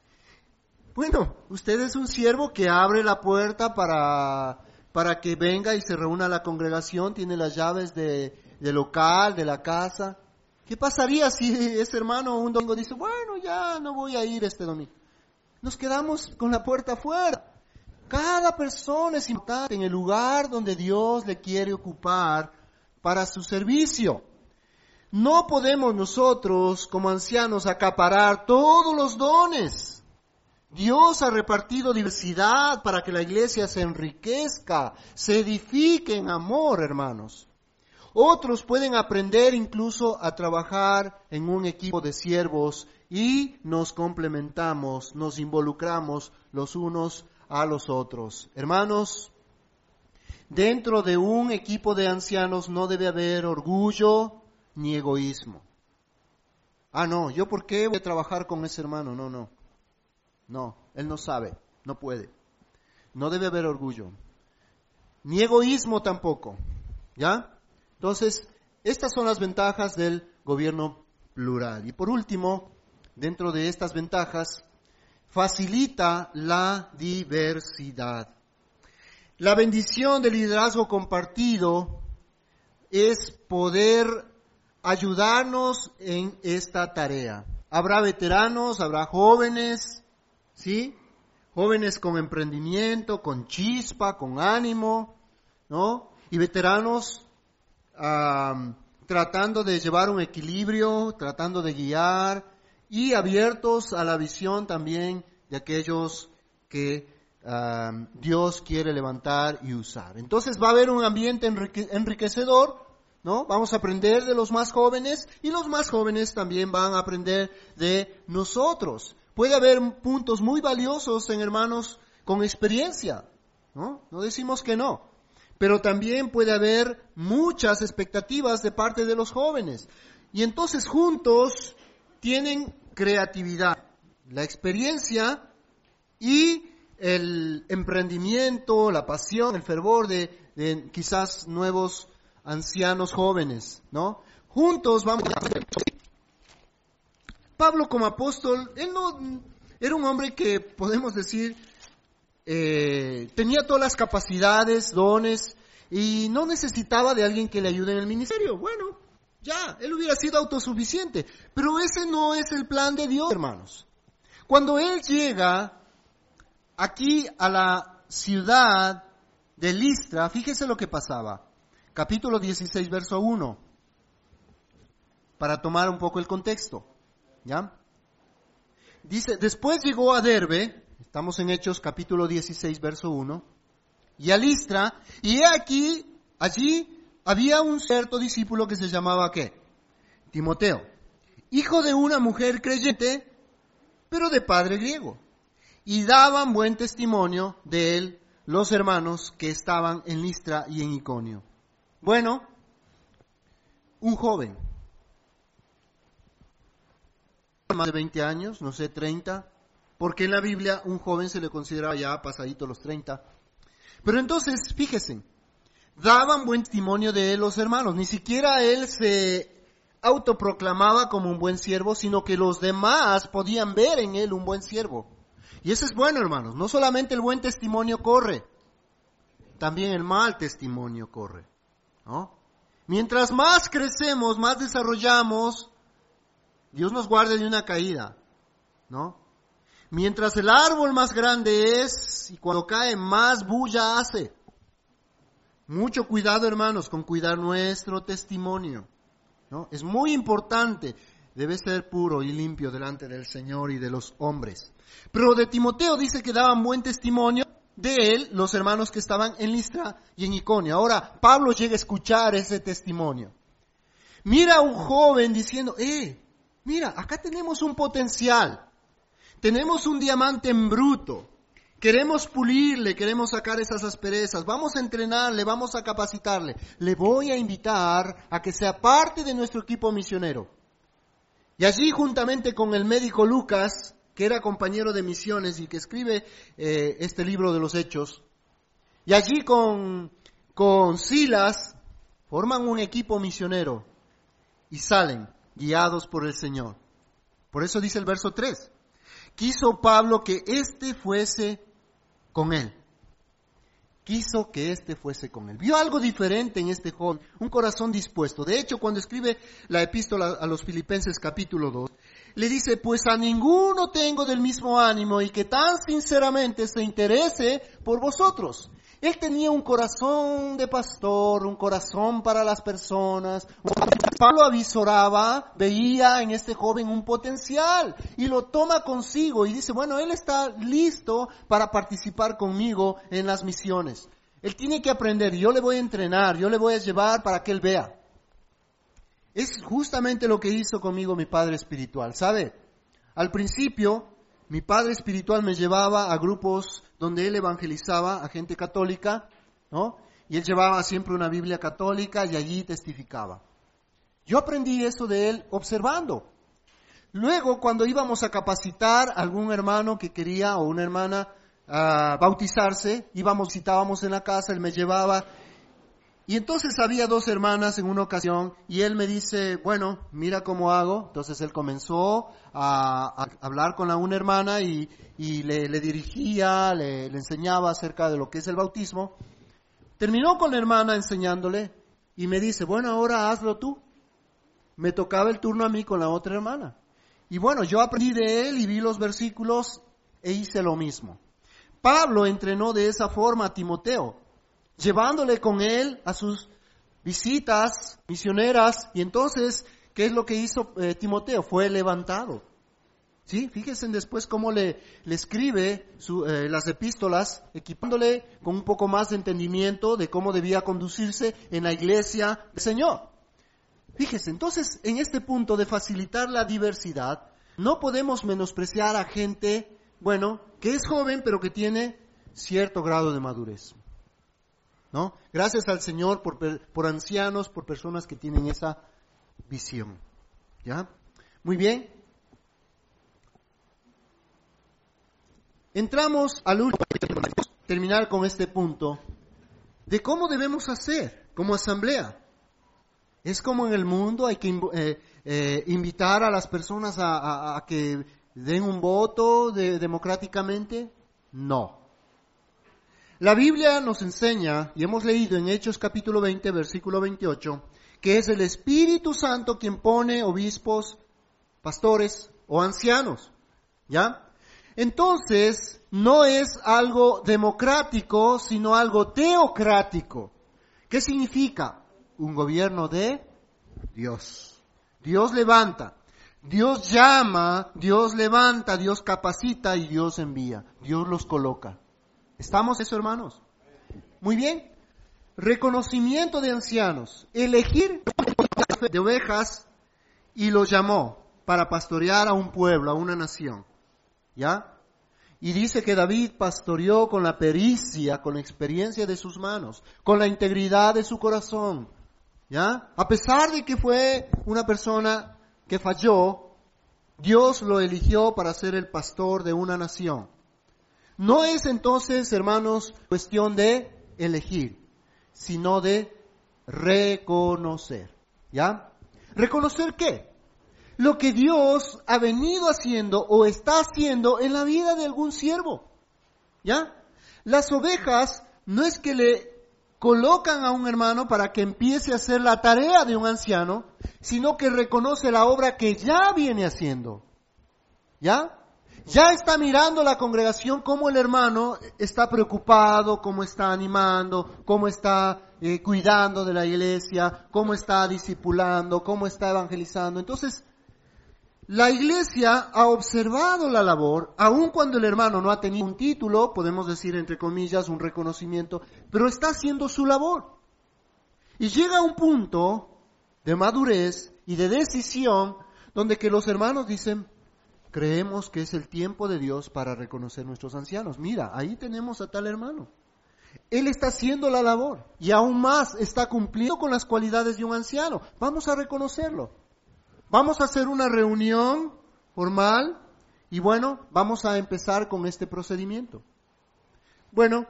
Bueno, usted es un siervo que abre la puerta para, para que venga y se reúna la congregación, tiene las llaves de, del local, de la casa. ¿Qué pasaría si ese hermano un domingo dice, bueno, ya no voy a ir este domingo? Nos quedamos con la puerta afuera. Cada persona es importante en el lugar donde Dios le quiere ocupar para su servicio. No podemos nosotros, como ancianos, acaparar todos los dones. Dios ha repartido diversidad para que la iglesia se enriquezca, se edifique en amor, hermanos. Otros pueden aprender incluso a trabajar en un equipo de siervos y nos complementamos, nos involucramos los unos a los otros. Hermanos, dentro de un equipo de ancianos no debe haber orgullo ni egoísmo. Ah, no, ¿yo por qué voy a trabajar con ese hermano? No, no. No, él no sabe, no puede. No debe haber orgullo. Ni egoísmo tampoco. ¿Ya? Entonces, estas son las ventajas del gobierno plural. Y por último, dentro de estas ventajas, facilita la diversidad. La bendición del liderazgo compartido es poder ayudarnos en esta tarea. Habrá veteranos, habrá jóvenes, ¿sí? Jóvenes con emprendimiento, con chispa, con ánimo, ¿no? Y veteranos um, tratando de llevar un equilibrio, tratando de guiar y abiertos a la visión también de aquellos que um, Dios quiere levantar y usar. Entonces va a haber un ambiente enrique- enriquecedor, ¿no? Vamos a aprender de los más jóvenes y los más jóvenes también van a aprender de nosotros. Puede haber puntos muy valiosos en hermanos con experiencia, ¿no? No decimos que no, pero también puede haber muchas expectativas de parte de los jóvenes. Y entonces juntos tienen creatividad, la experiencia y el emprendimiento, la pasión, el fervor de, de quizás nuevos ancianos jóvenes, ¿no? Juntos vamos a hacer. Pablo como apóstol, él no era un hombre que podemos decir eh, tenía todas las capacidades, dones y no necesitaba de alguien que le ayude en el ministerio. Bueno, ya, él hubiera sido autosuficiente, pero ese no es el plan de Dios, hermanos. Cuando él llega aquí a la ciudad de Listra, fíjese lo que pasaba. Capítulo dieciséis, verso uno, para tomar un poco el contexto, ¿ya? Dice, después llegó a Derbe, estamos en Hechos capítulo dieciséis, verso uno, y a Listra, y he aquí, allí había un cierto discípulo que se llamaba, ¿qué? Timoteo, hijo de una mujer creyente, pero de padre griego, y daban buen testimonio de él los hermanos que estaban en Listra y en Iconio. Bueno, un joven, más de veinte años, no sé, treinta, porque en la Biblia un joven se le consideraba ya pasadito los treinta. Pero entonces, fíjense, daban buen testimonio de él los hermanos, ni siquiera él se autoproclamaba como un buen siervo, sino que los demás podían ver en él un buen siervo. Y eso es bueno, hermanos, no solamente el buen testimonio corre, también el mal testimonio corre. ¿No? Mientras más crecemos, más desarrollamos, Dios nos guarde de una caída, ¿no? Mientras el árbol más grande es, y cuando cae, más bulla hace. Mucho cuidado, hermanos, con cuidar nuestro testimonio, ¿no? Es muy importante, debe ser puro y limpio delante del Señor y de los hombres. Pero de Timoteo dice que daban buen testimonio de él los hermanos que estaban en Listra y en Iconio. Ahora, Pablo llega a escuchar ese testimonio. Mira a un joven diciendo, eh, mira, acá tenemos un potencial, tenemos un diamante en bruto, queremos pulirle, queremos sacar esas asperezas, vamos a entrenarle, vamos a capacitarle, le voy a invitar a que sea parte de nuestro equipo misionero. Y allí, juntamente con el médico Lucas, que era compañero de misiones y que escribe eh, este libro de los Hechos, y allí con, con Silas forman un equipo misionero y salen guiados por el Señor. Por eso dice el verso tres. Quiso Pablo que éste fuese con él. Quiso que éste fuese con él. Vio algo diferente en este joven, un corazón dispuesto. De hecho, cuando escribe la epístola a los Filipenses capítulo dos, le dice, pues a ninguno tengo del mismo ánimo y que tan sinceramente se interese por vosotros. Él tenía un corazón de pastor, un corazón para las personas. Pablo avisoraba, veía en este joven un potencial y lo toma consigo y dice, bueno, él está listo para participar conmigo en las misiones. Él tiene que aprender, yo le voy a entrenar, yo le voy a llevar para que él vea. Es justamente lo que hizo conmigo mi padre espiritual, ¿sabe? Al principio, mi padre espiritual me llevaba a grupos donde él evangelizaba a gente católica, ¿no? Y él llevaba siempre una Biblia católica y allí testificaba. Yo aprendí eso de él observando. Luego, cuando íbamos a capacitar a algún hermano que quería o una hermana uh, bautizarse, íbamos, visitábamos en la casa, él me llevaba. Y entonces había dos hermanas en una ocasión y él me dice, bueno, mira cómo hago. Entonces él comenzó a, a hablar con la una hermana y, y le, le dirigía, le, le enseñaba acerca de lo que es el bautismo. Terminó con la hermana enseñándole y me dice, bueno, ahora hazlo tú. Me tocaba el turno a mí con la otra hermana. Y bueno, yo aprendí de él y vi los versículos e hice lo mismo. Pablo entrenó de esa forma a Timoteo, llevándole con él a sus visitas misioneras. Y entonces, ¿qué es lo que hizo eh, Timoteo? Fue levantado. ¿Sí? Fíjense después cómo le, le escribe su, eh, las epístolas, equipándole con un poco más de entendimiento de cómo debía conducirse en la iglesia del Señor. Fíjese, entonces, en este punto de facilitar la diversidad, no podemos menospreciar a gente, bueno, que es joven, pero que tiene cierto grado de madurez, ¿no? Gracias al Señor por, por ancianos, por personas que tienen esa visión, ¿ya? Muy bien. Entramos al último, terminar con este punto, de cómo debemos hacer como asamblea. Es como en el mundo, hay que eh, eh, invitar a las personas a, a, a que den un voto de, democráticamente. No. La Biblia nos enseña, y hemos leído en Hechos capítulo veinte, versículo veintiocho, que es el Espíritu Santo quien pone obispos, pastores o ancianos. ¿Ya? Entonces, no es algo democrático, sino algo teocrático. ¿Qué significa? Un gobierno de Dios. Dios levanta, Dios llama, Dios levanta, Dios capacita y Dios envía. Dios los coloca. ¿Estamos eso, hermanos? Muy bien. Reconocimiento de ancianos. Elegir de ovejas y los llamó para pastorear a un pueblo, a una nación. ¿Ya? Y dice que David pastoreó con la pericia, con la experiencia de sus manos, con la integridad de su corazón. ¿Ya? A pesar de que fue una persona que falló, Dios lo eligió para ser el pastor de una nación. No es entonces, hermanos, cuestión de elegir, sino de reconocer. ¿Ya? ¿Reconocer qué? Lo que Dios ha venido haciendo o está haciendo en la vida de algún siervo. ¿Ya? Las ovejas no es que le colocan a un hermano para que empiece a hacer la tarea de un anciano, sino que reconoce la obra que ya viene haciendo. ¿Ya? Ya está mirando la congregación cómo el hermano está preocupado, cómo está animando, cómo está eh, cuidando de la iglesia, cómo está discipulando, cómo está evangelizando. Entonces, la iglesia ha observado la labor, aun cuando el hermano no ha tenido un título, podemos decir entre comillas, un reconocimiento, pero está haciendo su labor. Y llega un punto de madurez y de decisión donde que los hermanos dicen, creemos que es el tiempo de Dios para reconocer nuestros ancianos. Mira, ahí tenemos a tal hermano. Él está haciendo la labor y aún más está cumpliendo con las cualidades de un anciano. Vamos a reconocerlo. Vamos a hacer una reunión formal y bueno, vamos a empezar con este procedimiento. Bueno,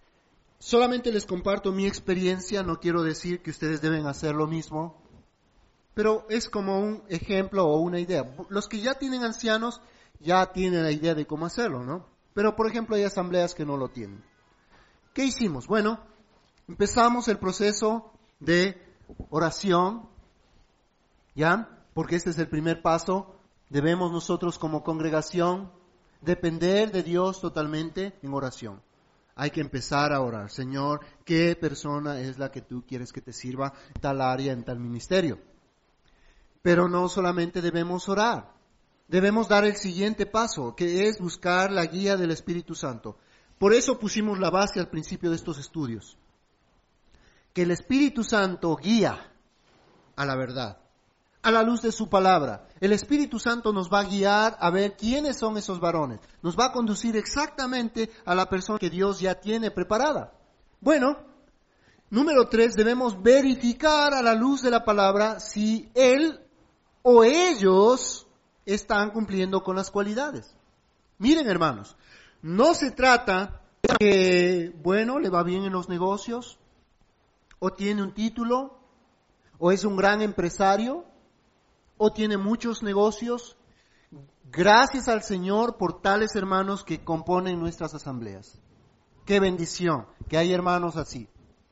solamente les comparto mi experiencia, no quiero decir que ustedes deben hacer lo mismo. Pero es como un ejemplo o una idea. Los que ya tienen ancianos ya tienen la idea de cómo hacerlo, ¿no? Pero, por ejemplo, hay asambleas que no lo tienen. ¿Qué hicimos? Bueno, empezamos el proceso de oración, ¿ya? Porque este es el primer paso. Debemos nosotros como congregación depender de Dios totalmente en oración. Hay que empezar a orar. Señor, ¿qué persona es la que tú quieres que te sirva en tal área, en tal ministerio? Pero no solamente debemos orar. Debemos dar el siguiente paso, que es buscar la guía del Espíritu Santo. Por eso pusimos la base al principio de estos estudios. Que el Espíritu Santo guía a la verdad, a la luz de su palabra. El Espíritu Santo nos va a guiar a ver quiénes son esos varones. Nos va a conducir exactamente a la persona que Dios ya tiene preparada. Bueno, número tres, debemos verificar a la luz de la palabra si él o ellos están cumpliendo con las cualidades. Miren, hermanos, no se trata de que, bueno, le va bien en los negocios, o tiene un título, o es un gran empresario, o tiene muchos negocios. Gracias al Señor por tales hermanos que componen nuestras asambleas. Qué bendición que hay hermanos así.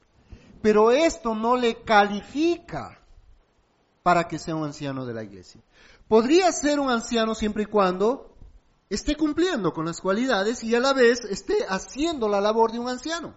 Pero esto no le califica para que sea un anciano de la iglesia. Podría ser un anciano siempre y cuando esté cumpliendo con las cualidades y a la vez esté haciendo la labor de un anciano.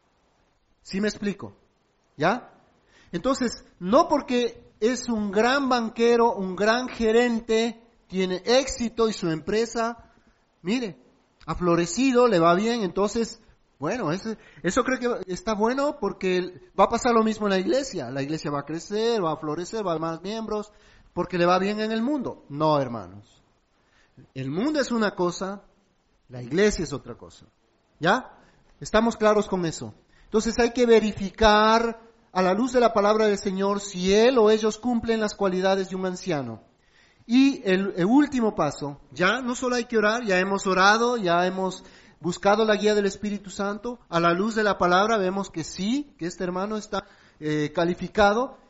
¿Sí me explico? ¿Ya? Entonces, no porque es un gran banquero, un gran gerente, tiene éxito y su empresa, mire, ha florecido, le va bien, entonces, bueno, eso, eso creo que está bueno porque va a pasar lo mismo en la iglesia. La iglesia va a crecer, va a florecer, va a haber más miembros, porque le va bien en el mundo. No, hermanos. El mundo es una cosa, la iglesia es otra cosa. ¿Ya? ¿Estamos claros con eso? Entonces hay que verificar a la luz de la palabra del Señor si él o ellos cumplen las cualidades de un anciano. Y el, el último paso, ya no solo hay que orar, ya hemos orado, ya hemos buscado la guía del Espíritu Santo. A la luz de la palabra vemos que sí, que este hermano está eh, calificado.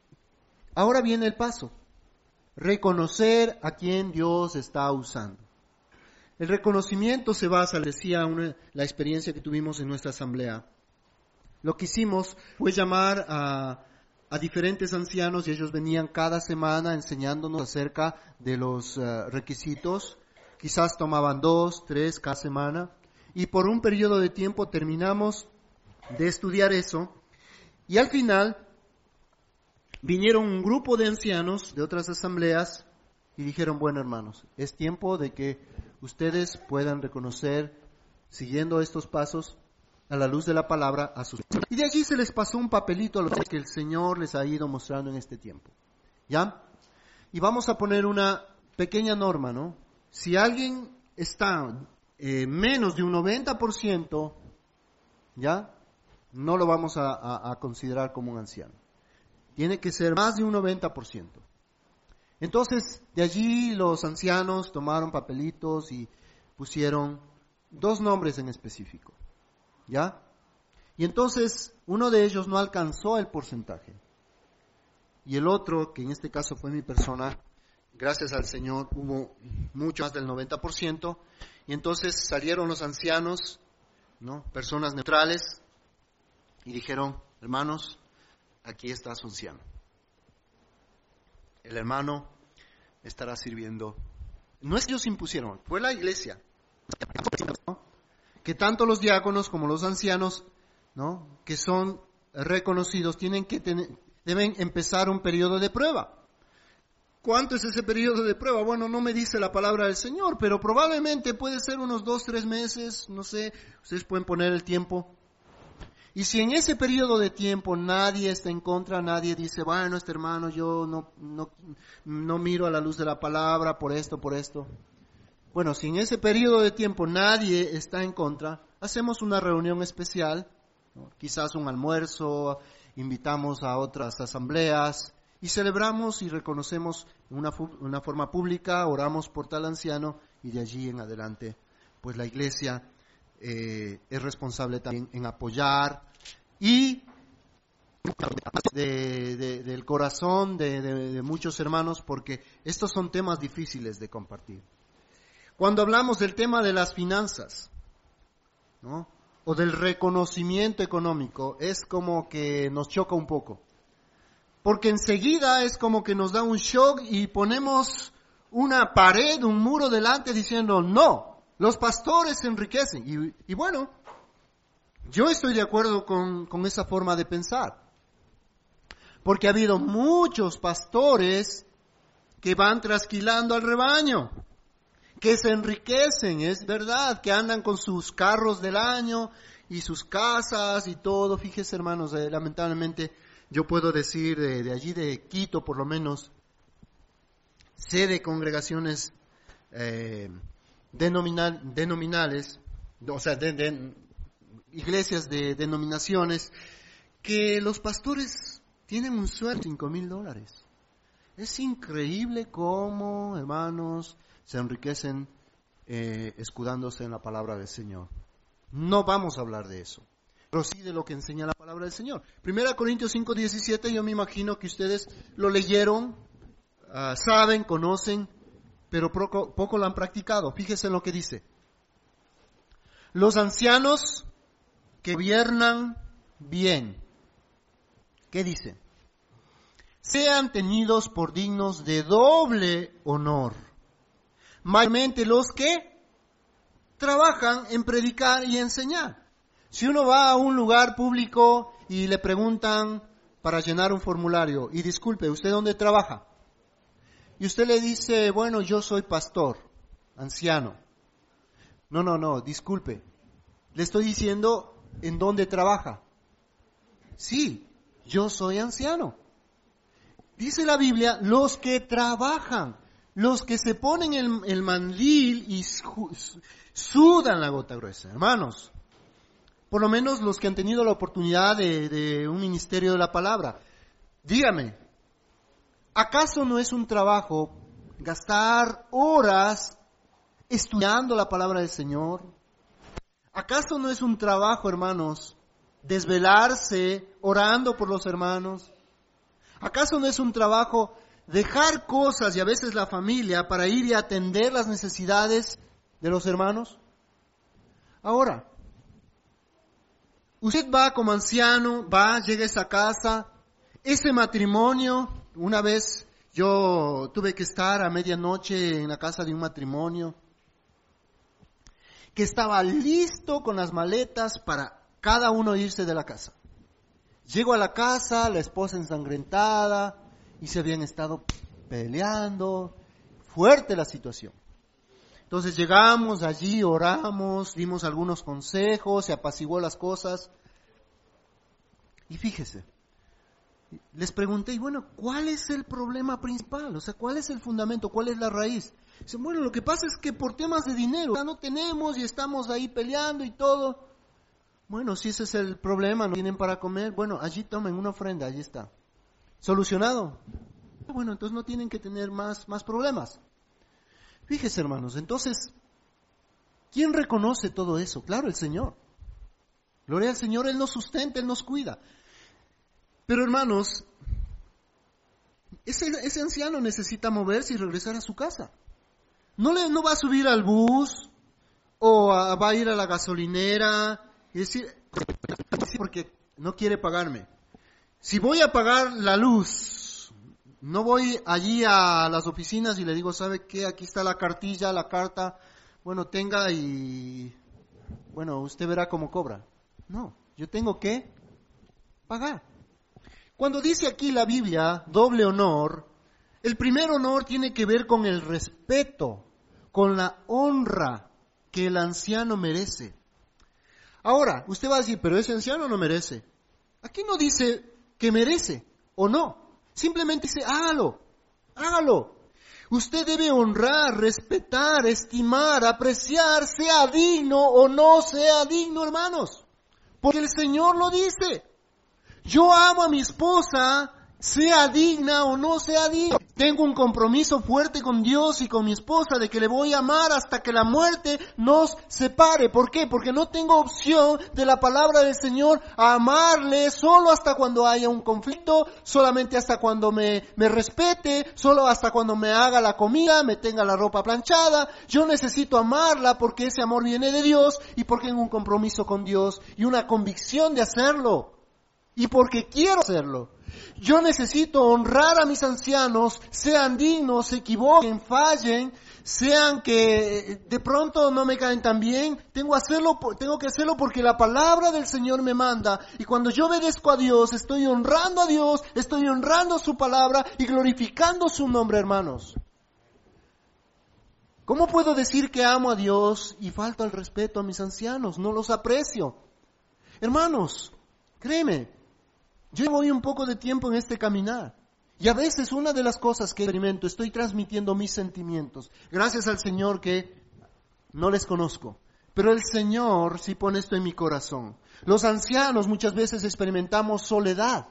Ahora viene el paso. Reconocer a quien Dios está usando. El reconocimiento se basa, decía una, la experiencia que tuvimos en nuestra asamblea. Lo que hicimos fue llamar a, a diferentes ancianos y ellos venían cada semana enseñándonos acerca de los uh, requisitos. Quizás tomaban dos, tres cada semana. Y por un periodo de tiempo terminamos de estudiar eso. Y al final vinieron un grupo de ancianos de otras asambleas y dijeron, bueno hermanos, es tiempo de que ustedes puedan reconocer, siguiendo estos pasos, a la luz de la palabra, a sus... Y de allí se les pasó un papelito a los que el Señor les ha ido mostrando en este tiempo. ¿Ya? Y vamos a poner una pequeña norma, ¿no? Si alguien está eh, menos de un noventa por ciento, ¿ya? No lo vamos a, a, a considerar como un anciano. Tiene que ser más de un noventa por ciento. Entonces, de allí los ancianos tomaron papelitos y pusieron dos nombres en específico. ¿Ya? Y entonces, uno de ellos no alcanzó el porcentaje. Y el otro, que en este caso fue mi persona, gracias al Señor, hubo mucho más del noventa por ciento. Y entonces salieron los ancianos, ¿no? Personas neutrales, y dijeron, hermanos, aquí está su anciano. El hermano estará sirviendo. No es que ellos impusieron, fue la iglesia. ¿No? Que tanto los diáconos como los ancianos, ¿no? Que son reconocidos, tienen que tener, deben empezar un periodo de prueba. ¿Cuánto es ese periodo de prueba? Bueno, no me dice la palabra del Señor, pero probablemente puede ser unos dos, tres meses, no sé, ustedes pueden poner el tiempo. Y si en ese periodo de tiempo nadie está en contra, nadie dice, bueno, este hermano, yo no, no, no miro a la luz de la palabra por esto, por esto. Bueno, si en ese periodo de tiempo nadie está en contra, hacemos una reunión especial, ¿no? Quizás un almuerzo, invitamos a otras asambleas y celebramos y reconocemos de una, una forma pública, oramos por tal anciano y de allí en adelante, pues la iglesia eh, es responsable también en apoyar y de, de, del corazón de, de, de muchos hermanos, porque estos son temas difíciles de compartir. Cuando hablamos del tema de las finanzas, ¿no?, o del reconocimiento económico, es como que nos choca un poco. Porque enseguida es como que nos da un shock y ponemos una pared, un muro delante diciendo, no, los pastores se enriquecen. Y, y bueno, yo estoy de acuerdo con, con esa forma de pensar. Porque ha habido muchos pastores que van trasquilando al rebaño, que se enriquecen, es verdad, que andan con sus carros del año y sus casas y todo. Fíjese, hermanos, eh, lamentablemente yo puedo decir de, de allí de Quito, por lo menos, sé de congregaciones eh, denominal, denominales, o sea, de, de iglesias de denominaciones, que los pastores tienen un sueldo de cinco mil dólares. Es increíble cómo, hermanos, se enriquecen eh, escudándose en la palabra del Señor. No vamos a hablar de eso, pero sí de lo que enseña la palabra del Señor. Primera Corintios cinco diecisiete, yo me imagino que ustedes lo leyeron, uh, saben, conocen, pero poco, poco lo han practicado. Fíjense en lo que dice. Los ancianos que gobiernan bien, ¿qué dice? Sean tenidos por dignos de doble honor, mayormente los que trabajan en predicar y enseñar. Si uno va a un lugar público y le preguntan para llenar un formulario, y disculpe, ¿usted dónde trabaja? Y usted le dice, bueno, yo soy pastor, anciano. No, no, no, disculpe. Le estoy diciendo en dónde trabaja. Sí, yo soy anciano. Dice la Biblia, los que trabajan, los que se ponen el, el mandil y sudan la gota gruesa. Hermanos, por lo menos los que han tenido la oportunidad de, de un ministerio de la palabra, dígame, ¿acaso no es un trabajo gastar horas estudiando la palabra del Señor? ¿Acaso no es un trabajo, hermanos, desvelarse orando por los hermanos? ¿Acaso no es un trabajo dejar cosas y a veces la familia para ir y atender las necesidades de los hermanos? Ahora, usted va como anciano, va, llega a esa casa, ese matrimonio, una vez yo tuve que estar a medianoche en la casa de un matrimonio que estaba listo con las maletas para cada uno irse de la casa. Llego a la casa, la esposa ensangrentada, y se habían estado peleando, fuerte la situación. Entonces llegamos allí, oramos, dimos algunos consejos, se apaciguó las cosas. Y fíjese, les pregunté, y bueno, ¿cuál es el problema principal? O sea, ¿cuál es el fundamento? ¿Cuál es la raíz? Dicen, bueno, lo que pasa es que por temas de dinero, ya no tenemos y estamos ahí peleando y todo. Bueno, si ese es el problema, no tienen para comer, bueno, allí tomen una ofrenda, allí está. ¿Solucionado? Bueno, entonces no tienen que tener más, más problemas. Fíjese, hermanos, entonces, ¿quién reconoce todo eso? Claro, el Señor. Gloria al Señor, Él nos sustenta, Él nos cuida. Pero, hermanos, ese, ese anciano necesita moverse y regresar a su casa. No, le, no va a subir al bus o a, va a ir a la gasolinera y decir, porque no quiere pagarme. Si voy a pagar la luz, no voy allí a las oficinas y le digo, ¿sabe qué? Aquí está la cartilla, la carta, bueno, tenga y, bueno, usted verá cómo cobra. No, yo tengo que pagar. Cuando dice aquí la Biblia, doble honor, el primer honor tiene que ver con el respeto, con la honra que el anciano merece. Ahora, usted va a decir, pero ese anciano no merece. Aquí no dice que merece o no. Simplemente dice, hágalo, hágalo. Usted debe honrar, respetar, estimar, apreciar, sea digno o no sea digno, hermanos. Porque el Señor lo dice. Yo amo a mi esposa sea digna o no sea digna. Tengo un compromiso fuerte con Dios y con mi esposa de que le voy a amar hasta que la muerte nos separe. ¿Por qué? Porque no tengo opción de la palabra del Señor a amarle solo hasta cuando haya un conflicto, solamente hasta cuando me, me respete, solo hasta cuando me haga la comida, me tenga la ropa planchada. Yo necesito amarla porque ese amor viene de Dios y porque tengo un compromiso con Dios y una convicción de hacerlo. Y porque quiero hacerlo. Yo necesito honrar a mis ancianos, sean dignos, se equivoquen, fallen, sean que de pronto no me caen tan bien. Tengo, hacerlo, tengo que hacerlo porque la palabra del Señor me manda. Y cuando yo obedezco a Dios, estoy honrando a Dios, estoy honrando su palabra y glorificando su nombre, hermanos. ¿Cómo puedo decir que amo a Dios y falto al respeto a mis ancianos? No los aprecio. Hermanos, créeme. Yo llevo un poco de tiempo en este caminar y a veces una de las cosas que experimento, estoy transmitiendo mis sentimientos. Gracias al Señor que no les conozco, pero el Señor sí pone esto en mi corazón. Los ancianos muchas veces experimentamos soledad.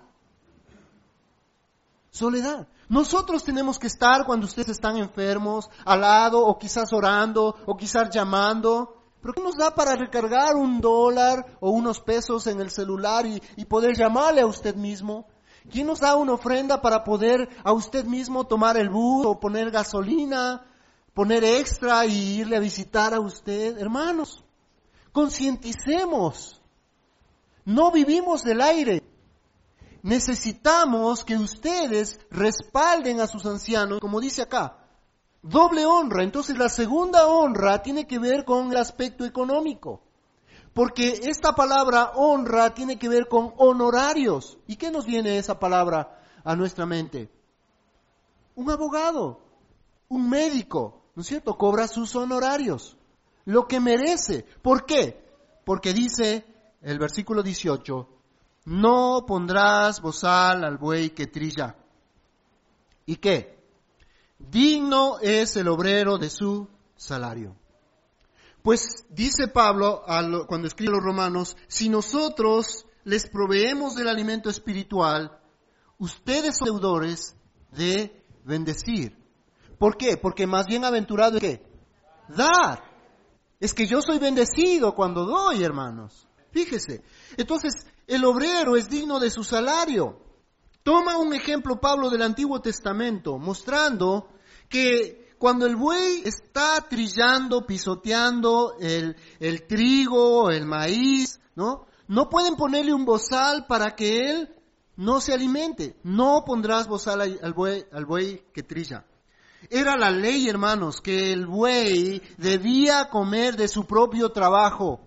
Soledad. Nosotros tenemos que estar cuando ustedes están enfermos, al lado, o quizás orando, o quizás llamando. ¿Pero qué nos da para recargar un dólar o unos pesos en el celular y, y poder llamarle a usted mismo? ¿Quién nos da una ofrenda para poder a usted mismo tomar el bus o poner gasolina, poner extra y irle a visitar a usted? Hermanos, concienticemos. No vivimos del aire. Necesitamos que ustedes respalden a sus ancianos, como dice acá. Doble honra. Entonces la segunda honra tiene que ver con el aspecto económico. Porque esta palabra honra tiene que ver con honorarios. ¿Y qué nos viene esa palabra a nuestra mente? Un abogado, un médico, ¿no es cierto? Cobra sus honorarios. Lo que merece. ¿Por qué? Porque dice el versículo dieciocho, no pondrás bozal al buey que trilla. ¿Y qué? Digno es el obrero de su salario. Pues dice Pablo al, cuando escribe a los romanos, si nosotros les proveemos del alimento espiritual, ustedes son deudores de bendecir. ¿Por qué? Porque más bienaventurado es ¿qué? Dar. Es que yo soy bendecido cuando doy, hermanos. Fíjese. Entonces, el obrero es digno de su salario. Toma un ejemplo Pablo del Antiguo Testamento, mostrando que cuando el buey está trillando, pisoteando el, el trigo, el maíz, ¿no? No pueden ponerle un bozal para que él no se alimente. No pondrás bozal al buey, al buey que trilla. Era la ley, hermanos, que el buey debía comer de su propio trabajo.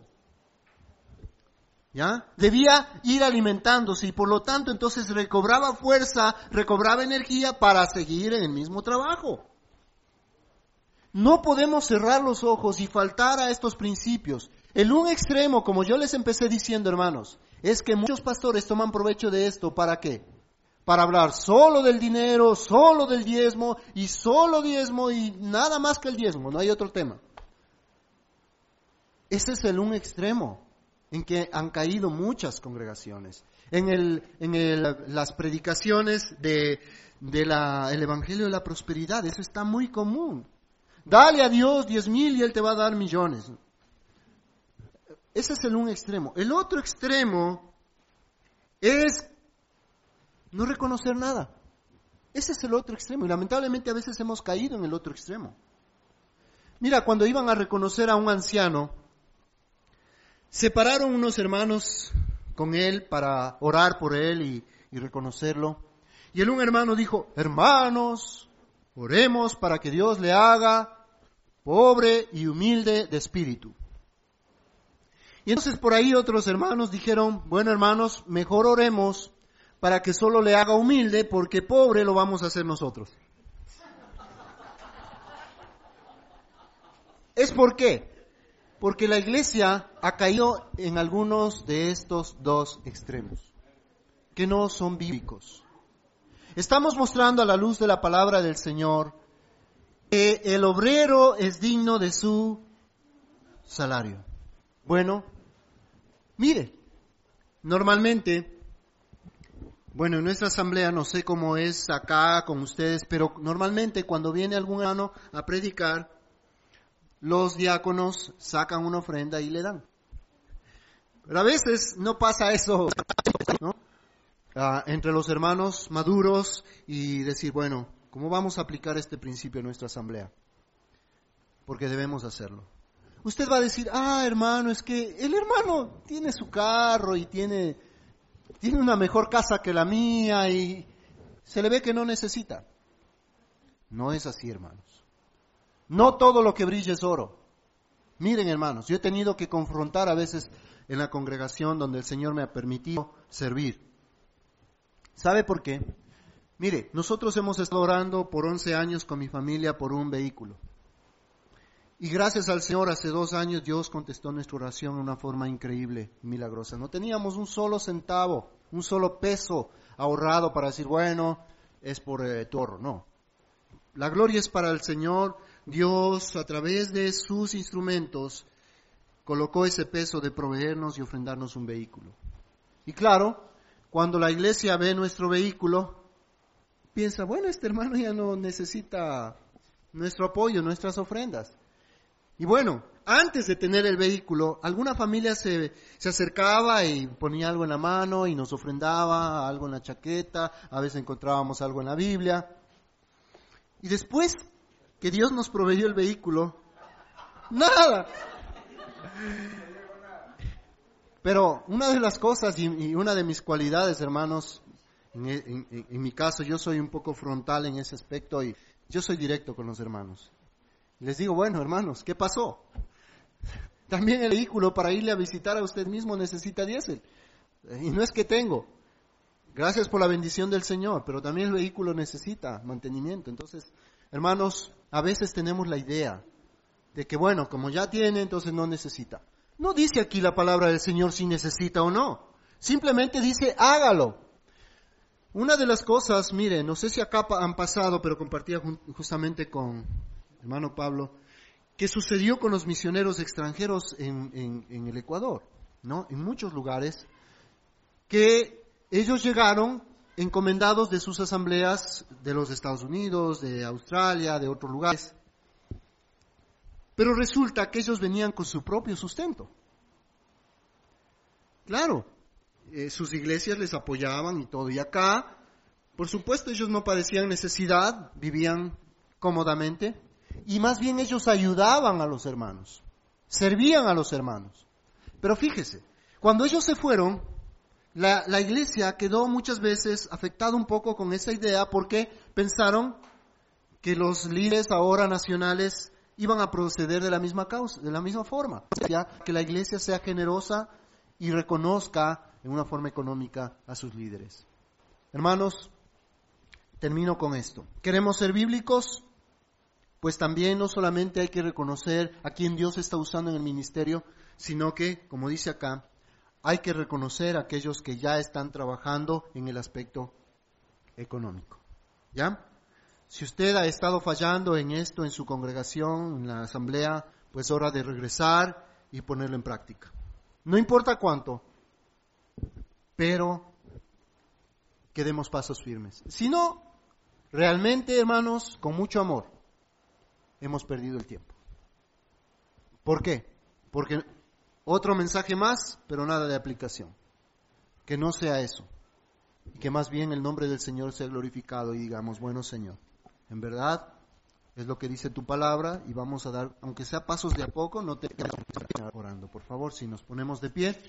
¿Ya? Debía ir alimentándose y por lo tanto entonces recobraba fuerza, recobraba energía para seguir en el mismo trabajo. No podemos cerrar los ojos y faltar a estos principios. El un extremo, como yo les empecé diciendo, hermanos, es que muchos pastores toman provecho de esto. ¿Para qué? Para hablar solo del dinero, solo del diezmo y solo diezmo y nada más que el diezmo, no hay otro tema. Ese es el un extremo en que han caído muchas congregaciones. En el, en el, las predicaciones de, de la, el Evangelio de la Prosperidad, eso está muy común. Dale a Dios diez mil y Él te va a dar millones. Ese es el un extremo. El otro extremo es no reconocer nada. Ese es el otro extremo. Y lamentablemente a veces hemos caído en el otro extremo. Mira, cuando iban a reconocer a un anciano, se pararon unos hermanos con él para orar por él y, y reconocerlo. Y el un hermano dijo, hermanos, oremos para que Dios le haga pobre y humilde de espíritu. Y entonces por ahí otros hermanos dijeron, bueno hermanos, mejor oremos para que solo le haga humilde, porque pobre lo vamos a hacer nosotros. ¿Es por qué? Porque la iglesia ha caído en algunos de estos dos extremos, que no son bíblicos. Estamos mostrando a la luz de la palabra del Señor que el obrero es digno de su salario. Bueno, mire, normalmente Bueno, en nuestra asamblea, no sé cómo es acá con ustedes, pero normalmente cuando viene algún hermano a predicar, los diáconos sacan una ofrenda y le dan. Pero a veces no pasa eso, ¿no? Ah, entre los hermanos maduros y decir, bueno, ¿cómo vamos a aplicar este principio en nuestra asamblea? Porque debemos hacerlo. Usted va a decir, ah, hermano, es que el hermano tiene su carro y tiene, tiene una mejor casa que la mía y se le ve que no necesita. No es así, hermanos. No todo lo que brilla es oro. Miren, hermanos, yo he tenido que confrontar a veces en la congregación donde el Señor me ha permitido servir. ¿Sabe por qué? Mire, nosotros hemos estado orando por once años con mi familia por un vehículo. Y gracias al Señor, hace dos años Dios contestó nuestra oración de una forma increíble, milagrosa. No teníamos un solo centavo, un solo peso ahorrado para decir, bueno, es por eh, tu ahorro. No. La gloria es para el Señor. Dios, a través de sus instrumentos, colocó ese peso de proveernos y ofrendarnos un vehículo. Y claro, cuando la iglesia ve nuestro vehículo, piensa, bueno, este hermano ya no necesita nuestro apoyo, nuestras ofrendas. Y bueno, antes de tener el vehículo, alguna familia se, se acercaba y ponía algo en la mano y nos ofrendaba, algo en la chaqueta, a veces encontrábamos algo en la Biblia. Y después que Dios nos proveyó el vehículo, nada. Pero una de las cosas y, y una de mis cualidades, hermanos, en, en, en mi caso yo soy un poco frontal en ese aspecto y yo soy directo con los hermanos. Les digo, bueno, hermanos, ¿qué pasó? También el vehículo para irle a visitar a usted mismo necesita diésel. Y no es que tengo. Gracias por la bendición del Señor, pero también el vehículo necesita mantenimiento. Entonces, hermanos, a veces tenemos la idea de que, bueno, como ya tiene, entonces no necesita. No dice aquí la palabra del Señor si necesita o no. Simplemente dice, hágalo. Una de las cosas, mire, no sé si acá han pasado, pero compartía justamente con hermano Pablo, que sucedió con los misioneros extranjeros en, en, en el Ecuador, ¿no? En muchos lugares, que ellos llegaron encomendados de sus asambleas de los Estados Unidos, de Australia, de otros lugares. Pero resulta que ellos venían con su propio sustento. Claro, eh, sus iglesias les apoyaban y todo. Y acá, por supuesto, ellos no padecían necesidad, vivían cómodamente. Y más bien ellos ayudaban a los hermanos, servían a los hermanos. Pero fíjese, cuando ellos se fueron, la, la iglesia quedó muchas veces afectada un poco con esa idea porque pensaron que los líderes ahora nacionales iban a proceder de la misma causa, de la misma forma. O sea, que la iglesia sea generosa y reconozca en una forma económica a sus líderes. Hermanos, termino con esto. ¿Queremos ser bíblicos? Pues también no solamente hay que reconocer a quien Dios está usando en el ministerio, sino que, como dice acá, hay que reconocer a aquellos que ya están trabajando en el aspecto económico. ¿Ya? Si usted ha estado fallando en esto en su congregación, en la asamblea, pues es hora de regresar y ponerlo en práctica. No importa cuánto, pero que demos pasos firmes. Si no, realmente, hermanos, con mucho amor, hemos perdido el tiempo. ¿Por qué? Porque otro mensaje más, pero nada de aplicación. Que no sea eso. Y que más bien el nombre del Señor sea glorificado y digamos, bueno, Señor, en verdad es lo que dice tu palabra y vamos a dar, aunque sea pasos de a poco, no te quedes orando. Por favor, si nos ponemos de pie,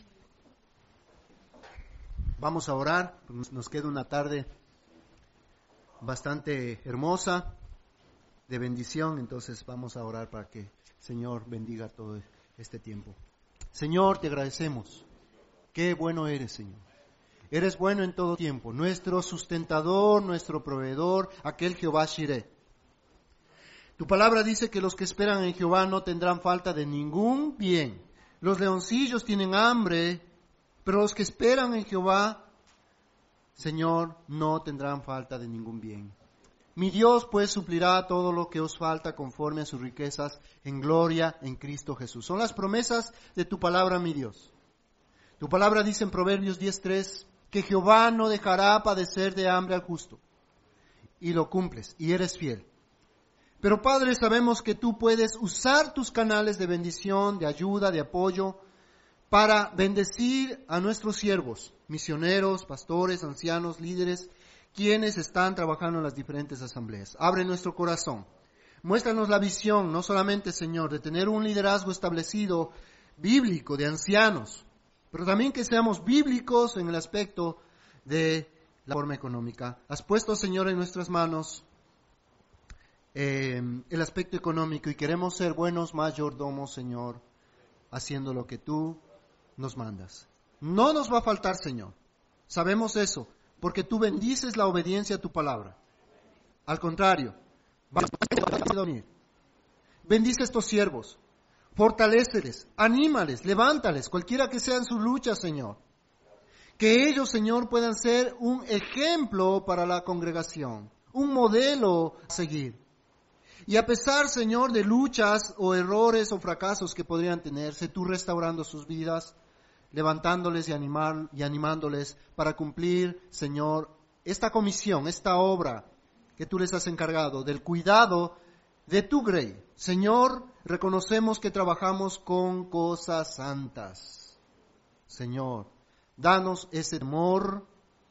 vamos a orar. Nos queda una tarde bastante hermosa, de bendición, entonces vamos a orar para que el Señor bendiga todo este tiempo. Señor, te agradecemos. Qué bueno eres, Señor. Eres bueno en todo tiempo, nuestro sustentador, nuestro proveedor, aquel Jehová Shireh. Tu palabra dice que los que esperan en Jehová no tendrán falta de ningún bien. Los leoncillos tienen hambre, pero los que esperan en Jehová, Señor, no tendrán falta de ningún bien. Mi Dios pues suplirá todo lo que os falta conforme a sus riquezas en gloria en Cristo Jesús. Son las promesas de tu palabra, mi Dios. Tu palabra dice en Proverbios diez tres que Jehová no dejará padecer de hambre al justo. Y lo cumples, y eres fiel. Pero Padre, sabemos que tú puedes usar tus canales de bendición, de ayuda, de apoyo, para bendecir a nuestros siervos, misioneros, pastores, ancianos, líderes, quienes están trabajando en las diferentes asambleas. Abre nuestro corazón. Muéstranos la visión, no solamente, Señor, de tener un liderazgo establecido, bíblico, de ancianos, pero también que seamos bíblicos en el aspecto de la forma económica. Has puesto, Señor, en nuestras manos eh, el aspecto económico y queremos ser buenos mayordomos, Señor, haciendo lo que tú nos mandas. No nos va a faltar, Señor. Sabemos eso, porque tú bendices la obediencia a tu palabra. Al contrario, bendice a estos siervos, fortaléceles, anímales, levántales, cualquiera que sean sus luchas, Señor. Que ellos, Señor, puedan ser un ejemplo para la congregación, un modelo a seguir. Y a pesar, Señor, de luchas o errores o fracasos que podrían tenerse, tú restaurando sus vidas, levantándoles y, animar, y animándoles para cumplir, Señor, esta comisión, esta obra que tú les has encargado, del cuidado de tu grey. Señor, reconocemos que trabajamos con cosas santas. Señor, danos ese amor,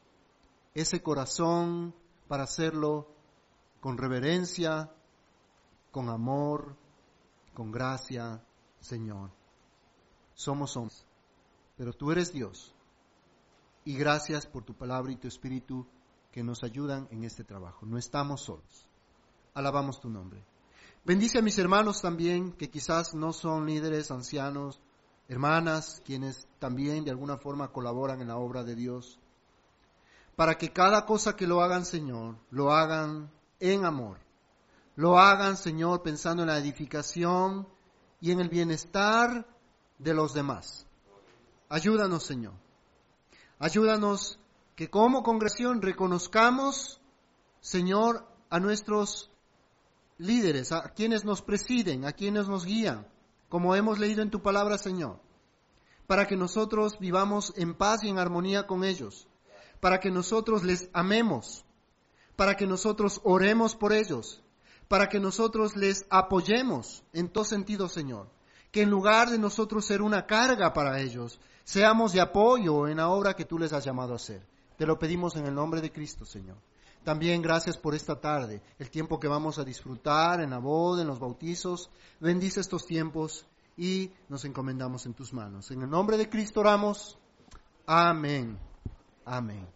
ese corazón para hacerlo con reverencia, con amor, con gracia, Señor. Somos hombres, pero tú eres Dios. Y gracias por tu palabra y tu espíritu que nos ayudan en este trabajo. No estamos solos. Alabamos tu nombre. Bendice a mis hermanos también, que quizás no son líderes, ancianos, hermanas, quienes también de alguna forma colaboran en la obra de Dios, para que cada cosa que lo hagan, Señor, lo hagan en amor. Lo hagan, Señor, pensando en la edificación y en el bienestar de los demás. Ayúdanos, Señor. Ayúdanos que como congregación reconozcamos, Señor, a nuestros líderes, a quienes nos presiden, a quienes nos guían, como hemos leído en tu palabra, Señor, para que nosotros vivamos en paz y en armonía con ellos, para que nosotros les amemos, para que nosotros oremos por ellos, para que nosotros les apoyemos en todo sentido, Señor, que en lugar de nosotros ser una carga para ellos, seamos de apoyo en la obra que tú les has llamado a hacer. Te lo pedimos en el nombre de Cristo, Señor. También gracias por esta tarde, el tiempo que vamos a disfrutar en la boda, en los bautizos. Bendice estos tiempos y nos encomendamos en tus manos. En el nombre de Cristo oramos. Amén. Amén.